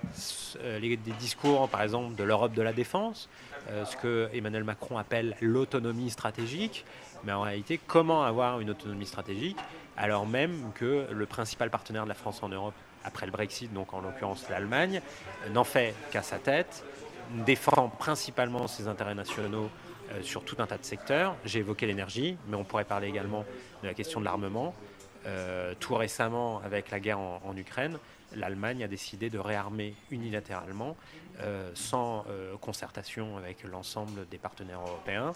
euh, les, des discours, par exemple, de l'Europe de la défense, euh, ce que Emmanuel Macron appelle l'autonomie stratégique, mais en réalité, comment avoir une autonomie stratégique alors même que le principal partenaire de la France en Europe, après le Brexit, donc en l'occurrence l'Allemagne, n'en fait qu'à sa tête, défend principalement ses intérêts nationaux euh, sur tout un tas de secteurs. J'ai évoqué l'énergie, mais on pourrait parler également de la question de l'armement. Euh, tout récemment, avec la guerre en, en Ukraine, l'Allemagne a décidé de réarmer unilatéralement, euh, sans euh, concertation avec l'ensemble des partenaires européens.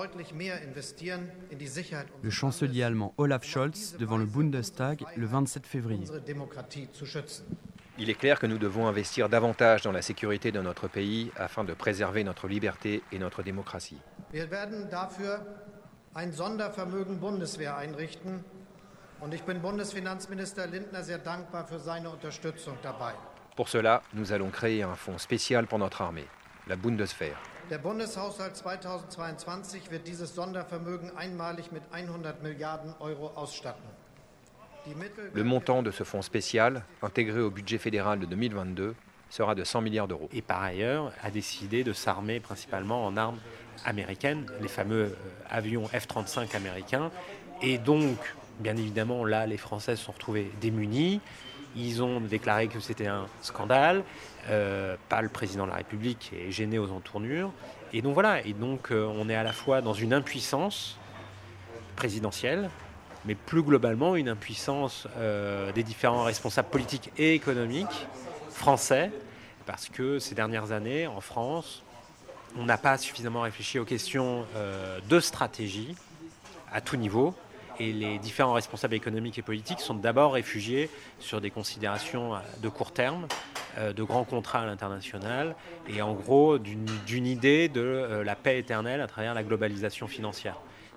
Le chancelier allemand Olaf Scholz devant le Bundestag le vingt-sept février. Il est clair que nous devons investir davantage dans la sécurité de notre pays afin de préserver notre liberté et notre démocratie. Wir werden dafür ein Sondervermögen Bundeswehr einrichten und ich bin Bundesfinanzminister Lindner sehr dankbar für seine Unterstützung dabei. Pour cela, nous allons créer un fonds spécial pour notre armée, la Bundeswehr. Der Bundeshaushalt zweitausendzweiundzwanzig wird dieses Sondervermögen einmalig mit hundert Milliarden Euro ausstatten. Le montant de ce fonds spécial, intégré au budget fédéral de deux mille vingt-deux, sera de cent milliards d'euros. Et par ailleurs, a décidé de s'armer principalement en armes américaines, les fameux avions F trente-cinq américains. Et donc, bien évidemment, là, les Français se sont retrouvés démunis. Ils ont déclaré que c'était un scandale. Euh, pas le président de la République qui est gêné aux entournures. Et donc voilà, et donc euh, on est à la fois dans une impuissance présidentielle, mais plus globalement une impuissance euh, des différents responsables politiques et économiques français, parce que ces dernières années, en France, on n'a pas suffisamment réfléchi aux questions euh, de stratégie à tout niveau, et les différents responsables économiques et politiques sont d'abord réfugiés sur des considérations de court terme, euh, de grands contrats à l'international, et en gros d'une, d'une idée de euh, la paix éternelle à travers la globalisation financière.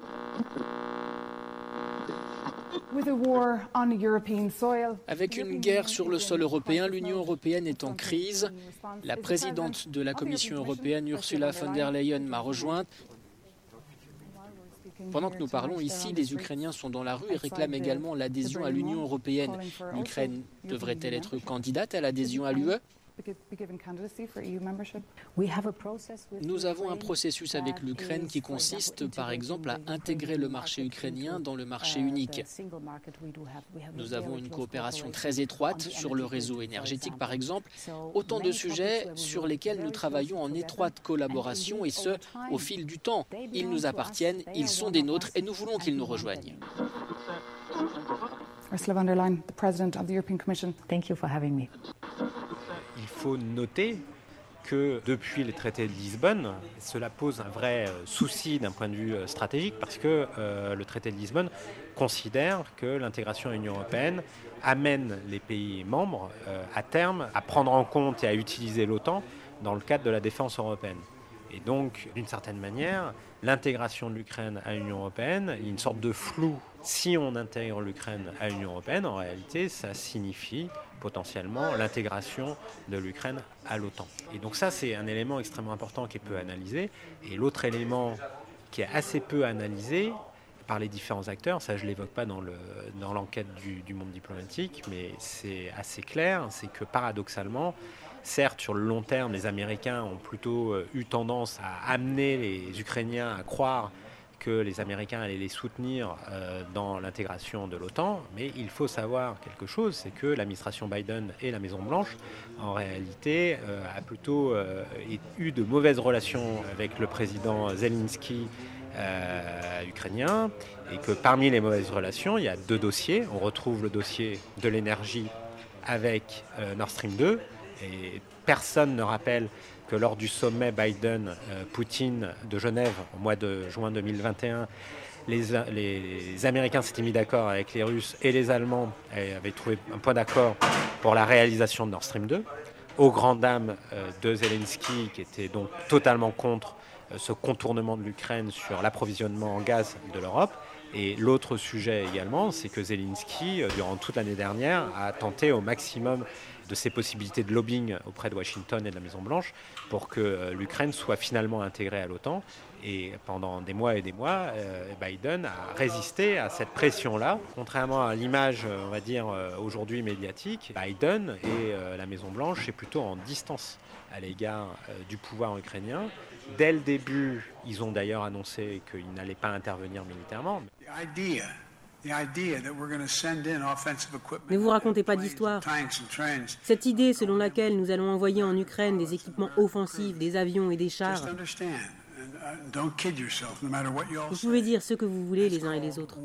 Avec une guerre sur le sol européen, l'Union européenne est en crise. La présidente de la Commission européenne, Ursula von der Leyen, m'a rejointe. Pendant que nous parlons ici, les Ukrainiens sont dans la rue et réclament également l'adhésion à l'Union européenne. L'Ukraine devrait-elle être candidate à l'adhésion à l'U E ? Nous avons un processus avec l'Ukraine qui consiste, par exemple, à intégrer le marché ukrainien dans le marché unique. Nous avons une coopération très étroite sur le réseau énergétique, par exemple, autant de sujets sur lesquels nous travaillons en étroite collaboration, et ce, au fil du temps. Ils nous appartiennent, ils sont des nôtres, et nous voulons qu'ils nous rejoignent. Ursula von der Leyen, the President of the European Commission. Thank you for having me. Il faut noter que depuis le traité de Lisbonne, cela pose un vrai souci d'un point de vue stratégique, parce que euh, le traité de Lisbonne considère que l'intégration à l'Union européenne amène les pays membres euh, à terme à prendre en compte et à utiliser l'OTAN dans le cadre de la défense européenne. Et donc, d'une certaine manière, l'intégration de l'Ukraine à l'Union européenne, il y a une sorte de flou. Si on intègre l'Ukraine à l'Union européenne, en réalité, ça signifie potentiellement l'intégration de l'Ukraine à l'OTAN. Et donc ça, c'est un élément extrêmement important qui est peu analysé. Et l'autre élément qui est assez peu analysé par les différents acteurs, ça je ne l'évoque pas dans, le, dans l'enquête du, du monde diplomatique, mais c'est assez clair, c'est que paradoxalement, certes, sur le long terme, les Américains ont plutôt eu tendance à amener les Ukrainiens à croire que les Américains allaient les soutenir euh, dans l'intégration de l'OTAN, mais il faut savoir quelque chose, c'est que l'administration Biden et la Maison-Blanche, en réalité, euh, a plutôt euh, eu de mauvaises relations avec le président Zelensky euh, ukrainien, et que parmi les mauvaises relations, il y a deux dossiers. On retrouve le dossier de l'énergie avec euh, Nord Stream deux, et personne ne rappelle que lors du sommet Biden-Poutine de Genève au mois de juin deux mille vingt et un, les, les Américains s'étaient mis d'accord avec les Russes et les Allemands avaient trouvé un point d'accord pour la réalisation de Nord Stream deux, aux grandes dames de Zelensky qui était donc totalement contre ce contournement de l'Ukraine sur l'approvisionnement en gaz de l'Europe. Et l'autre sujet également, c'est que Zelensky, durant toute l'année dernière, a tenté au maximum de ses possibilités de lobbying auprès de Washington et de la Maison-Blanche pour que l'Ukraine soit finalement intégrée à l'OTAN. Et pendant des mois et des mois, Biden a résisté à cette pression-là. Contrairement à l'image, on va dire, aujourd'hui médiatique, Biden et la Maison-Blanche est plutôt en distance à l'égard du pouvoir ukrainien. Dès le début, ils ont d'ailleurs annoncé qu'ils n'allaient pas intervenir militairement. Ne vous racontez pas d'histoire. Cette idée selon laquelle nous allons envoyer en Ukraine des équipements offensifs, des avions et des chars. Vous pouvez dire ce que vous voulez les uns et les autres.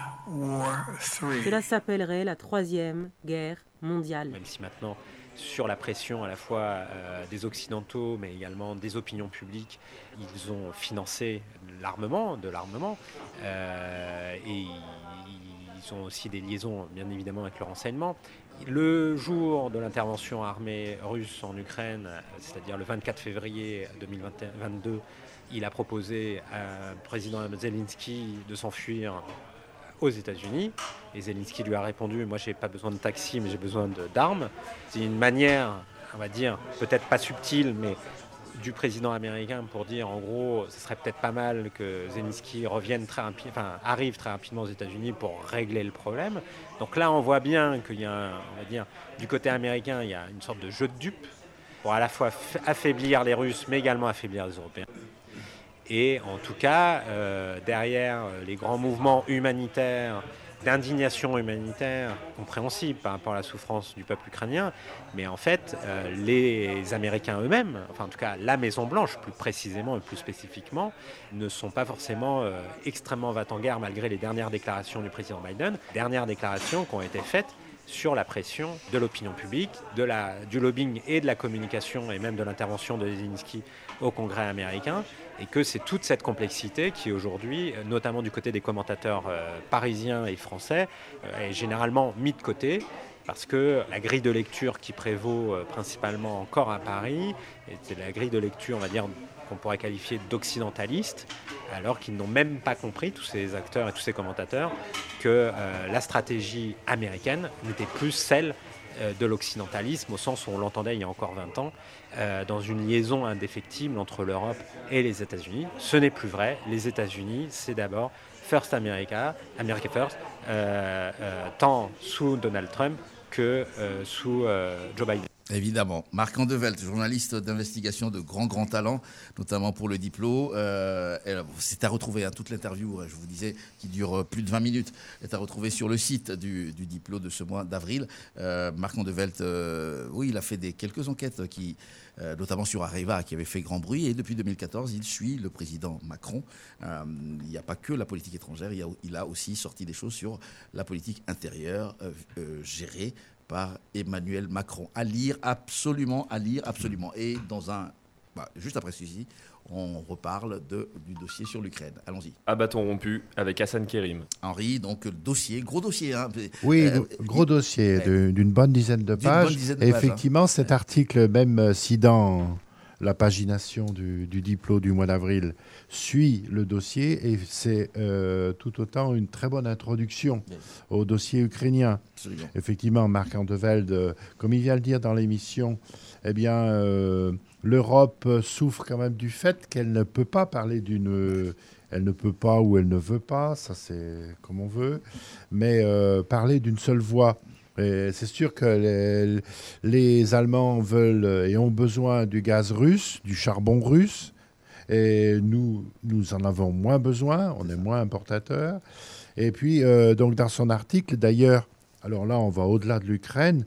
Cela s'appellerait la troisième guerre mondiale. Même si maintenant, sur la pression à la fois euh, des Occidentaux, mais également des opinions publiques, ils ont financé l'armement, de l'armement, euh, et ils ont aussi des liaisons, bien évidemment, avec le renseignement. Le jour de l'intervention armée russe en Ukraine, c'est-à-dire le vingt-quatre février deux mille vingt-deux, il a proposé au président Zelensky de s'enfuir aux États-Unis. Et Zelensky lui a répondu « Moi, je n'ai pas besoin de taxi, mais j'ai besoin de, d'armes ». C'est une manière, on va dire, peut-être pas subtile, mais du président américain pour dire, en gros, ce serait peut-être pas mal que Zelensky revienne très rapi- enfin, arrive très rapidement aux États-Unis pour régler le problème. Donc là, on voit bien qu'il y a, un, on va dire, du côté américain, il y a une sorte de jeu de dupes pour à la fois f- affaiblir les Russes, mais également affaiblir les Européens. Et en tout cas, euh, derrière les grands mouvements humanitaires, d'indignation humanitaire compréhensible par rapport à la souffrance du peuple ukrainien, mais en fait, euh, les Américains eux-mêmes, enfin en tout cas la Maison-Blanche plus précisément et plus spécifiquement, ne sont pas forcément euh, extrêmement va-t-en-guerre malgré les dernières déclarations du président Biden, dernières déclarations qui ont été faites sur la pression de l'opinion publique, de la, du lobbying et de la communication et même de l'intervention de Zelensky au Congrès américain, et que c'est toute cette complexité qui aujourd'hui, notamment du côté des commentateurs euh, parisiens et français, euh, est généralement mis de côté, parce que la grille de lecture qui prévaut euh, principalement encore à Paris, c'est la grille de lecture, on va dire, qu'on pourrait qualifier d'occidentaliste, alors qu'ils n'ont même pas compris, tous ces acteurs et tous ces commentateurs, que euh, la stratégie américaine n'était plus celle euh, de l'occidentalisme, au sens où on l'entendait il y a encore vingt ans, euh, dans une liaison indéfectible entre l'Europe et les États-Unis. Ce n'est plus vrai. Les États-Unis, c'est d'abord First America, America First, euh, euh, tant sous Donald Trump que euh, sous euh, Joe Biden. Évidemment. Marc Andevelt, journaliste d'investigation de grand, grand talent, notamment pour le Diplo. Euh, c'est à retrouver, hein, toute l'interview, je vous disais, qui dure plus de vingt minutes, est à retrouver sur le site du, du Diplo de ce mois d'avril. Euh, Marc Andevelt, euh, oui, il a fait des, quelques enquêtes, qui, euh, notamment sur Areva, qui avait fait grand bruit. Et depuis deux mille quatorze, il suit le président Macron. Euh, il n'y a pas que la politique étrangère, il, y a, il a aussi sorti des choses sur la politique intérieure euh, euh, gérée par Emmanuel Macron. À lire, absolument, à lire, absolument. Et dans un... Bah, juste après ceci, on reparle de, du dossier sur l'Ukraine. Allons-y. À bâton rompu avec Hassan Kérim. Henri, donc dossier, gros dossier. Hein. Oui, euh, gros dossier euh, d'une bonne dizaine de pages. Dizaine de Et pages, effectivement, hein. cet article, même si dans la pagination du, du Diplo du mois d'avril suit le dossier, et c'est euh, tout autant une très bonne introduction yes. au dossier ukrainien. Absolument. Effectivement, Marc Andevelt, euh, comme il vient de le dire dans l'émission, eh bien, euh, l'Europe souffre quand même du fait qu'elle ne peut pas parler d'une... Euh, elle ne peut pas ou elle ne veut pas, ça c'est comme on veut, mais euh, parler d'une seule voix. Et c'est sûr que les, les Allemands veulent et ont besoin du gaz russe, du charbon russe, et nous, nous en avons moins besoin, on est moins importateurs. Et puis, euh, donc dans son article, d'ailleurs, alors là, on va au-delà de l'Ukraine,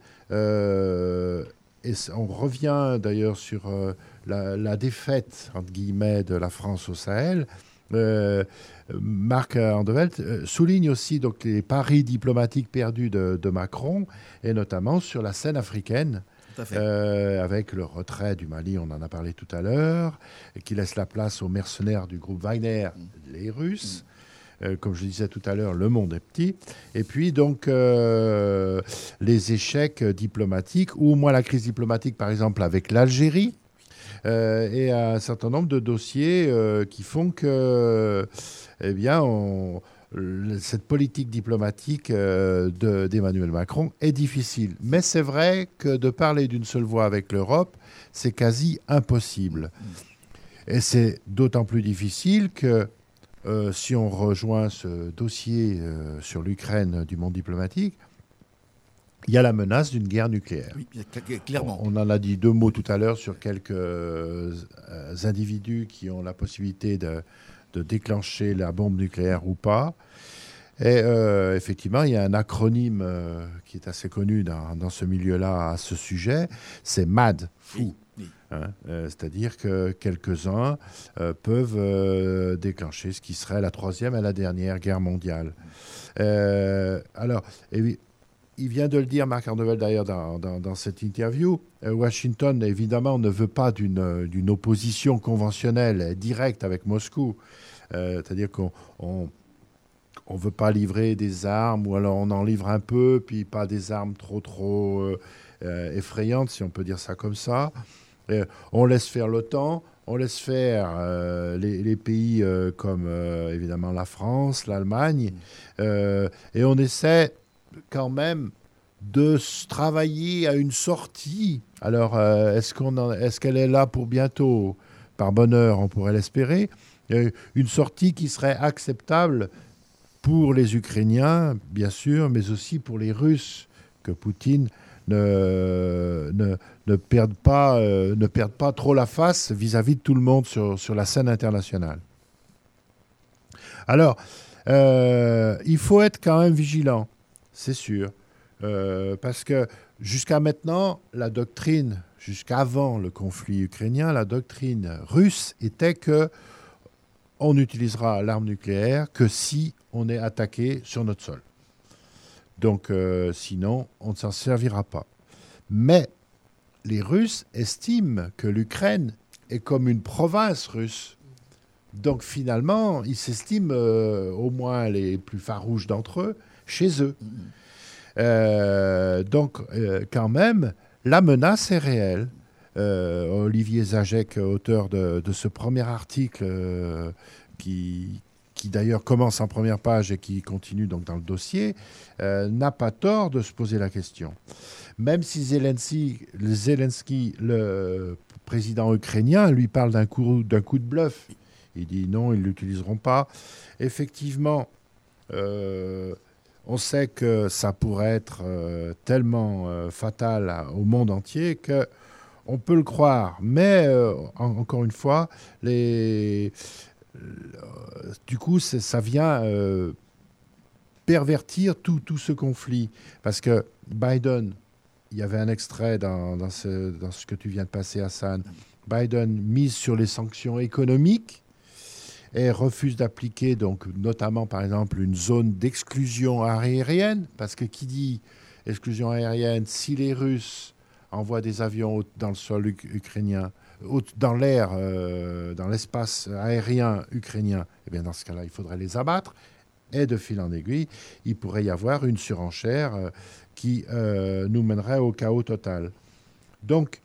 euh, et on revient d'ailleurs sur euh, la, la défaite, entre guillemets, de la France au Sahel. Euh, Marc Andevelt euh, souligne aussi donc, les paris diplomatiques perdus de, de Macron, et notamment sur la scène africaine, euh, avec le retrait du Mali, on en a parlé tout à l'heure, et qui laisse la place aux mercenaires du groupe Wagner, mmh. les Russes. Mmh. Euh, comme je disais tout à l'heure, le monde est petit. Et puis, donc, euh, les échecs diplomatiques, ou moins la crise diplomatique, par exemple, avec l'Algérie, Euh, et un certain nombre de dossiers euh, qui font que, eh bien, on, cette politique diplomatique euh, de, d'Emmanuel Macron est difficile. Mais c'est vrai que de parler d'une seule voix avec l'Europe, c'est quasi impossible. Et c'est d'autant plus difficile que euh, si on rejoint ce dossier euh, sur l'Ukraine du monde diplomatique, il y a la menace d'une guerre nucléaire. Oui, clairement. On en a dit deux mots tout à l'heure sur quelques euh, individus qui ont la possibilité de, de déclencher la bombe nucléaire ou pas. Et euh, effectivement, il y a un acronyme euh, qui est assez connu dans, dans ce milieu-là à ce sujet, c'est MAD, fou. Oui, oui. Hein, euh, c'est-à-dire que quelques-uns euh, peuvent euh, déclencher ce qui serait la troisième et la dernière guerre mondiale. Euh, alors, et, il vient de le dire, Marc Andevelt, d'ailleurs, dans, dans, dans cette interview. Euh, Washington, évidemment, ne veut pas d'une, d'une opposition conventionnelle directe avec Moscou. Euh, c'est-à-dire qu'on on, on ne veut pas livrer des armes, ou alors on en livre un peu, puis pas des armes trop, trop euh, euh, effrayantes, si on peut dire ça comme ça. Et on laisse faire l'OTAN, on laisse faire euh, les, les pays euh, comme euh, évidemment la France, l'Allemagne, euh, et on essaie quand même de s- travailler à une sortie. Alors, euh, est-ce qu'on en- est-ce qu'elle est là pour bientôt? Par bonheur, on pourrait l'espérer. Euh, une sortie qui serait acceptable pour les Ukrainiens, bien sûr, mais aussi pour les Russes, que Poutine ne, ne, ne, perde, pas, euh, ne perde pas trop la face vis-à-vis de tout le monde sur, sur la scène internationale. Alors, euh, il faut être quand même vigilant, c'est sûr, euh, parce que jusqu'à maintenant, la doctrine, jusqu'avant le conflit ukrainien, la doctrine russe était que on n'utilisera l'arme nucléaire que si on est attaqué sur notre sol. Donc, euh, sinon, on ne s'en servira pas. Mais les Russes estiment que l'Ukraine est comme une province russe. Donc, finalement, ils s'estiment, euh, au moins les plus farouches d'entre eux, chez eux. Euh, donc, euh, quand même, la menace est réelle. Euh, Olivier Zajac, auteur de, de ce premier article, euh, qui, qui d'ailleurs commence en première page et qui continue donc dans le dossier, euh, n'a pas tort de se poser la question. Même si Zelensky, Zelensky, le président ukrainien, lui parle d'un coup, d'un coup de bluff, il dit non, ils ne l'utiliseront pas. Effectivement, euh, on sait que ça pourrait être euh, tellement euh, fatal à, au monde entier que on peut le croire, mais euh, en, encore une fois, les, euh, du coup, ça vient euh, pervertir tout, tout ce conflit. Parce que Biden, il y avait un extrait dans, dans, ce, dans ce que tu viens de passer, Hassan. Biden mise sur les sanctions économiques et refuse d'appliquer, donc, notamment, par exemple, une zone d'exclusion aérienne. Parce que qui dit exclusion aérienne, si les Russes envoie des avions dans le sol ukrainien, dans l'air, euh, dans l'espace aérien ukrainien, eh bien dans ce cas-là, il faudrait les abattre. Et de fil en aiguille, il pourrait y avoir une surenchère euh, qui euh, nous mènerait au chaos total. Donc,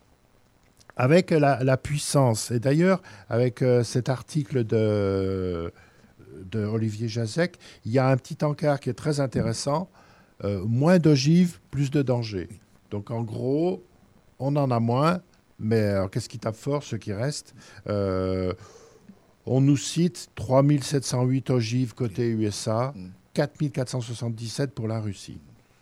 avec la, la puissance, et d'ailleurs, avec euh, cet article de, de Olivier Zajac, il y a un petit encart qui est très intéressant. Euh, moins d'ogives, plus de danger. Donc, en gros, on en a moins, mais alors, qu'est-ce qui tape fort, ce qui reste euh, on nous cite trois mille sept cent huit ogives côté U S A, quatre mille quatre cent soixante-dix-sept pour la Russie.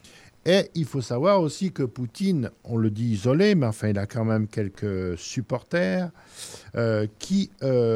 Et il faut savoir aussi que Poutine, on le dit isolé, mais enfin, il a quand même quelques supporters euh, qui,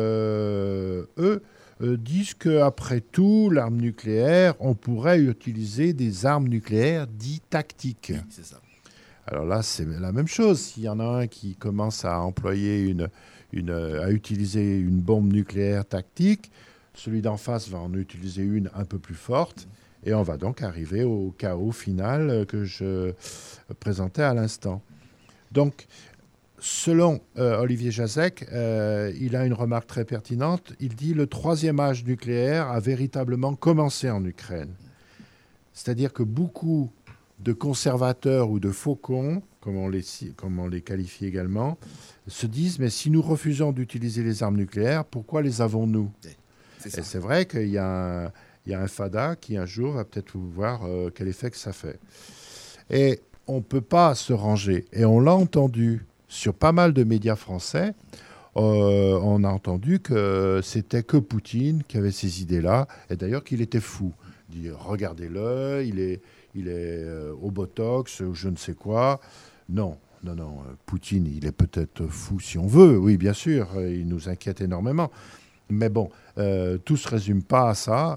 euh, eux, euh, disent qu'après tout, l'arme nucléaire, on pourrait utiliser des armes nucléaires dites tactiques. Oui, c'est ça. Alors là, c'est la même chose. S'il y en a un qui commence à employer une, une, à utiliser une bombe nucléaire tactique, celui d'en face va en utiliser une un peu plus forte, et on va donc arriver au chaos final que je présentais à l'instant. Donc, selon euh, Olivier Zajac, euh, il a une remarque très pertinente. Il dit « Le troisième âge nucléaire a véritablement commencé en Ukraine ». C'est-à-dire que beaucoup de conservateurs ou de faucons, comme on les, comme on les qualifie également, se disent « Mais si nous refusons d'utiliser les armes nucléaires, pourquoi les avons-nous » Et c'est vrai qu'il y a un, il y a un FADA qui, un jour, va peut-être voir euh, quel effet que ça fait. Et on ne peut pas se ranger. Et on l'a entendu sur pas mal de médias français. Euh, on a entendu que c'était que Poutine qui avait ces idées-là, et d'ailleurs qu'il était fou. Il dit, regardez-le, il est, il est euh, au Botox, ou je ne sais quoi. Non, non, non, Poutine, il est peut-être fou si on veut, oui, bien sûr, il nous inquiète énormément. Mais bon, euh, tout ne se résume pas à ça.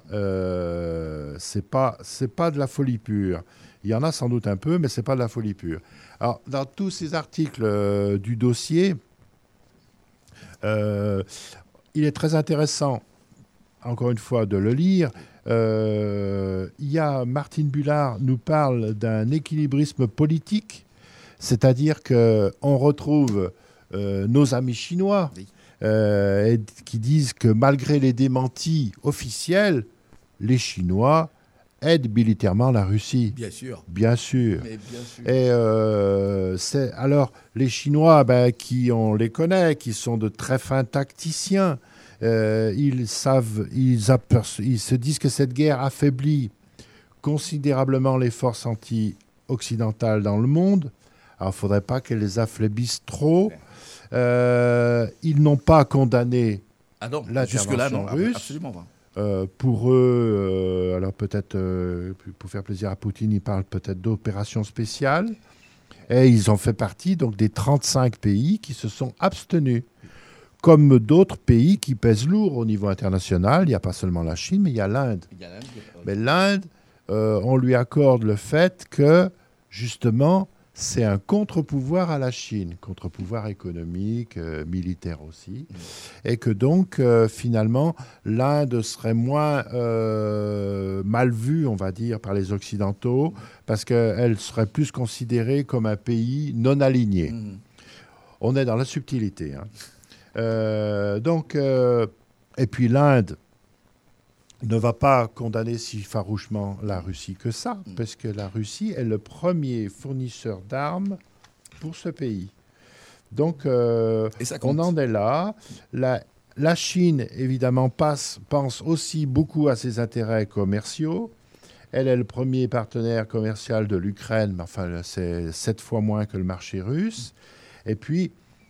Euh, ce n'est pas, c'est pas de la folie pure. Il y en a sans doute un peu, mais ce n'est pas de la folie pure. Alors, dans tous ces articles euh, du dossier, euh, il est très intéressant, encore une fois, de le lire. Euh, il y a Martine Bullard nous parle d'un équilibrisme politique, c'est-à-dire qu'on retrouve euh, nos amis chinois, oui. Euh, qui disent que malgré les démentis officiels, les Chinois aident militairement la Russie. Bien sûr. Bien sûr. Mais bien sûr. Et euh, c'est, alors, les Chinois, ben, qui on les connaît, qui sont de très fins tacticiens, euh, ils savent, ils, aperço- ils se disent que cette guerre affaiblit considérablement les forces anti-occidentales dans le monde. Alors, il ne faudrait pas qu'elles les affaiblissent trop. Euh, ils n'ont pas condamné ah non, l'intervention jusque-là, non, russe. absolument pas. Euh, pour eux, euh, alors peut-être, euh, pour faire plaisir à Poutine, ils parlent peut-être d'opération spéciale. Et ils ont fait partie donc, des trente-cinq pays qui se sont abstenus. Comme d'autres pays qui pèsent lourd au niveau international. Il n'y a pas seulement la Chine, mais il y a l'Inde. Il y a l'Inde. Mais l'Inde, euh, on lui accorde le fait que, justement, c'est un contre-pouvoir à la Chine, contre-pouvoir économique, euh, militaire aussi, mmh. et que donc, euh, finalement, l'Inde serait moins euh, mal vue, on va dire, par les Occidentaux, mmh. parce qu'elle serait plus considérée comme un pays non aligné. Mmh. On est dans la subtilité. Hein. Euh, donc, euh, et puis l'Inde ne va pas condamner si farouchement la Russie que ça, mmh. parce que la Russie est le premier fournisseur d'armes pour ce pays. Donc, euh, on en est là. La, la Chine, évidemment, passe, pense aussi beaucoup à ses intérêts commerciaux. Elle est le premier partenaire commercial de l'Ukraine, mais enfin, c'est sept fois moins que le marché russe. Et puis,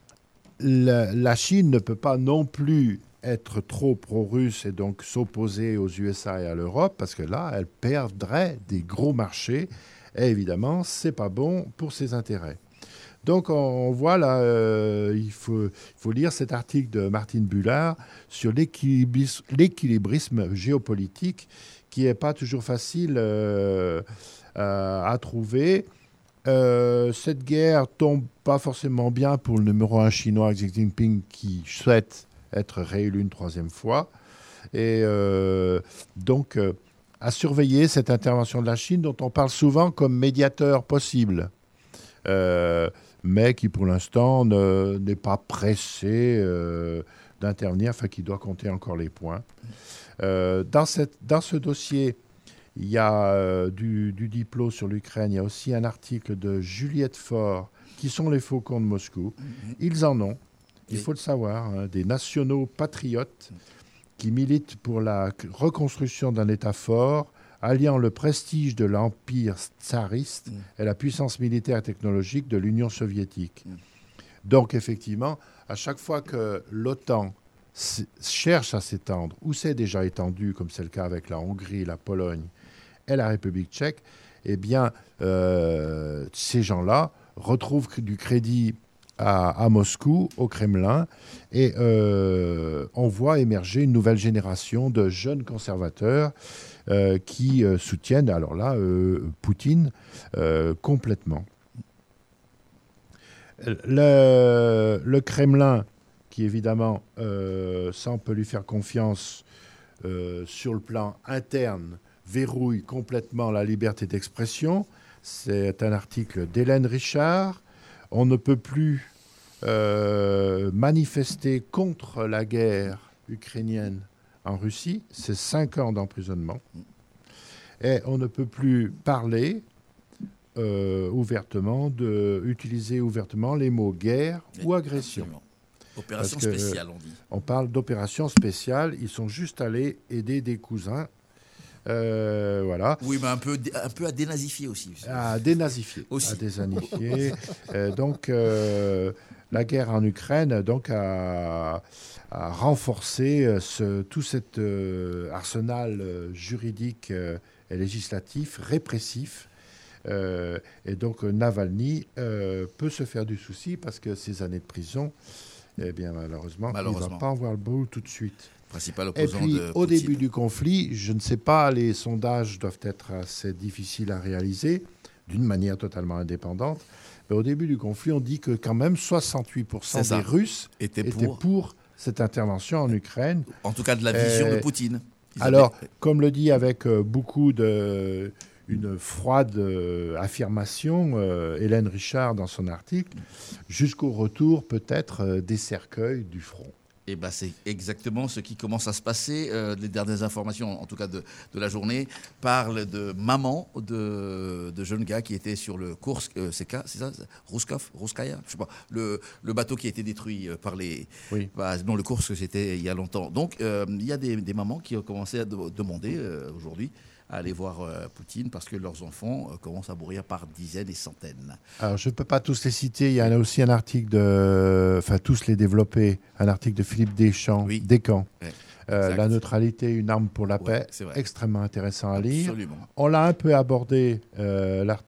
la, la Chine ne peut pas non plus être trop pro-russe et donc s'opposer aux U S A et à l'Europe, parce que là, elle perdrait des gros marchés. Et évidemment, ce n'est pas bon pour ses intérêts. Donc, on, on voit là, euh, il, faut, il faut lire cet article de Martine Bullard sur l'équilibrisme, l'équilibrisme géopolitique, qui n'est pas toujours facile euh, euh, à trouver. Euh, cette guerre tombe pas forcément bien pour le numéro un chinois, Xi Jinping, qui souhaite être réélu une troisième fois. Et euh, donc, euh, à surveiller cette intervention de la Chine, dont on parle souvent comme médiateur possible, euh, mais qui pour l'instant ne, n'est pas pressé euh, d'intervenir, enfin qui doit compter encore les points. Euh, dans, cette, dans ce dossier, il y a euh, du, du diplôme sur l'Ukraine, il y a aussi un article de Juliette Faure, qui sont les faucons de Moscou. Mm-hmm. Ils en ont. Il faut le savoir, hein, des nationaux patriotes qui militent pour la reconstruction d'un État fort, alliant le prestige de l'empire tsariste mmh. et la puissance militaire et technologique de l'Union soviétique. Mmh. Donc, effectivement, à chaque fois que l'OTAN cherche à s'étendre, ou s'est déjà étendu, comme c'est le cas avec la Hongrie, la Pologne et la République tchèque, eh bien, euh, ces gens-là retrouvent du crédit À, à Moscou, au Kremlin, et euh, on voit émerger une nouvelle génération de jeunes conservateurs euh, qui euh, soutiennent, alors là, euh, Poutine euh, complètement. Le, le Kremlin, qui évidemment, euh, ça on peut lui faire confiance euh, sur le plan interne, verrouille complètement la liberté d'expression. C'est un article d'Hélène Richard. On ne peut plus euh, manifester contre la guerre ukrainienne en Russie. C'est cinq ans d'emprisonnement. Et on ne peut plus parler euh, ouvertement, de, utiliser ouvertement les mots guerre oui, ou agression. Absolument. Opération que, spéciale, on dit. On parle d'opération spéciale. Ils sont juste allés aider des cousins. Euh, voilà. Oui, mais un peu, un peu à dénazifier aussi. À dénazifier. Aussi. À dénazifier. euh, donc, euh, la guerre en Ukraine donc, a, a renforcé ce, tout cet euh, arsenal euh, juridique euh, et législatif, répressif. Euh, et donc, Navalny euh, peut se faire du souci parce que ces années de prison, eh bien, malheureusement, malheureusement. il ne va pas en voir le bout tout de suite. Principal opposant et puis, de au début du conflit, je ne sais pas, les sondages doivent être assez difficiles à réaliser, d'une manière totalement indépendante, mais au début du conflit, on dit que quand même soixante-huit pour cent des Russes étaient pour... étaient pour cette intervention en Ukraine. En tout cas, de la vision euh, de Poutine. Ils alors, avaient... comme le dit avec euh, beaucoup de... une froide euh, affirmation, euh, Hélène Richard, dans son article, jusqu'au retour peut-être euh, des cercueils du front. Et ben c'est exactement ce qui commence à se passer. Euh, les dernières informations, en tout cas de, de la journée, parlent de maman de, de jeunes gars qui étaient sur le Kursk, euh, c'est, c'est ça, Ruskov, Ruskaya, je sais pas, le, le bateau qui a été détruit par les. Oui. Bah, non, le Kursk c'était il y a longtemps. Donc euh, il y a des, des mamans qui ont commencé à de, demander euh, aujourd'hui à aller voir euh, Poutine parce que leurs enfants euh, commencent à mourir par dizaines et centaines. Alors, je ne peux pas tous les citer. Il y en a aussi un article de... Enfin, tous les développer. Un article de Philippe Deschamps, oui. Descamps. Ouais, euh, la neutralité, une arme pour la ouais, paix. Extrêmement intéressant à lire. Absolument. On l'a un peu abordé, euh,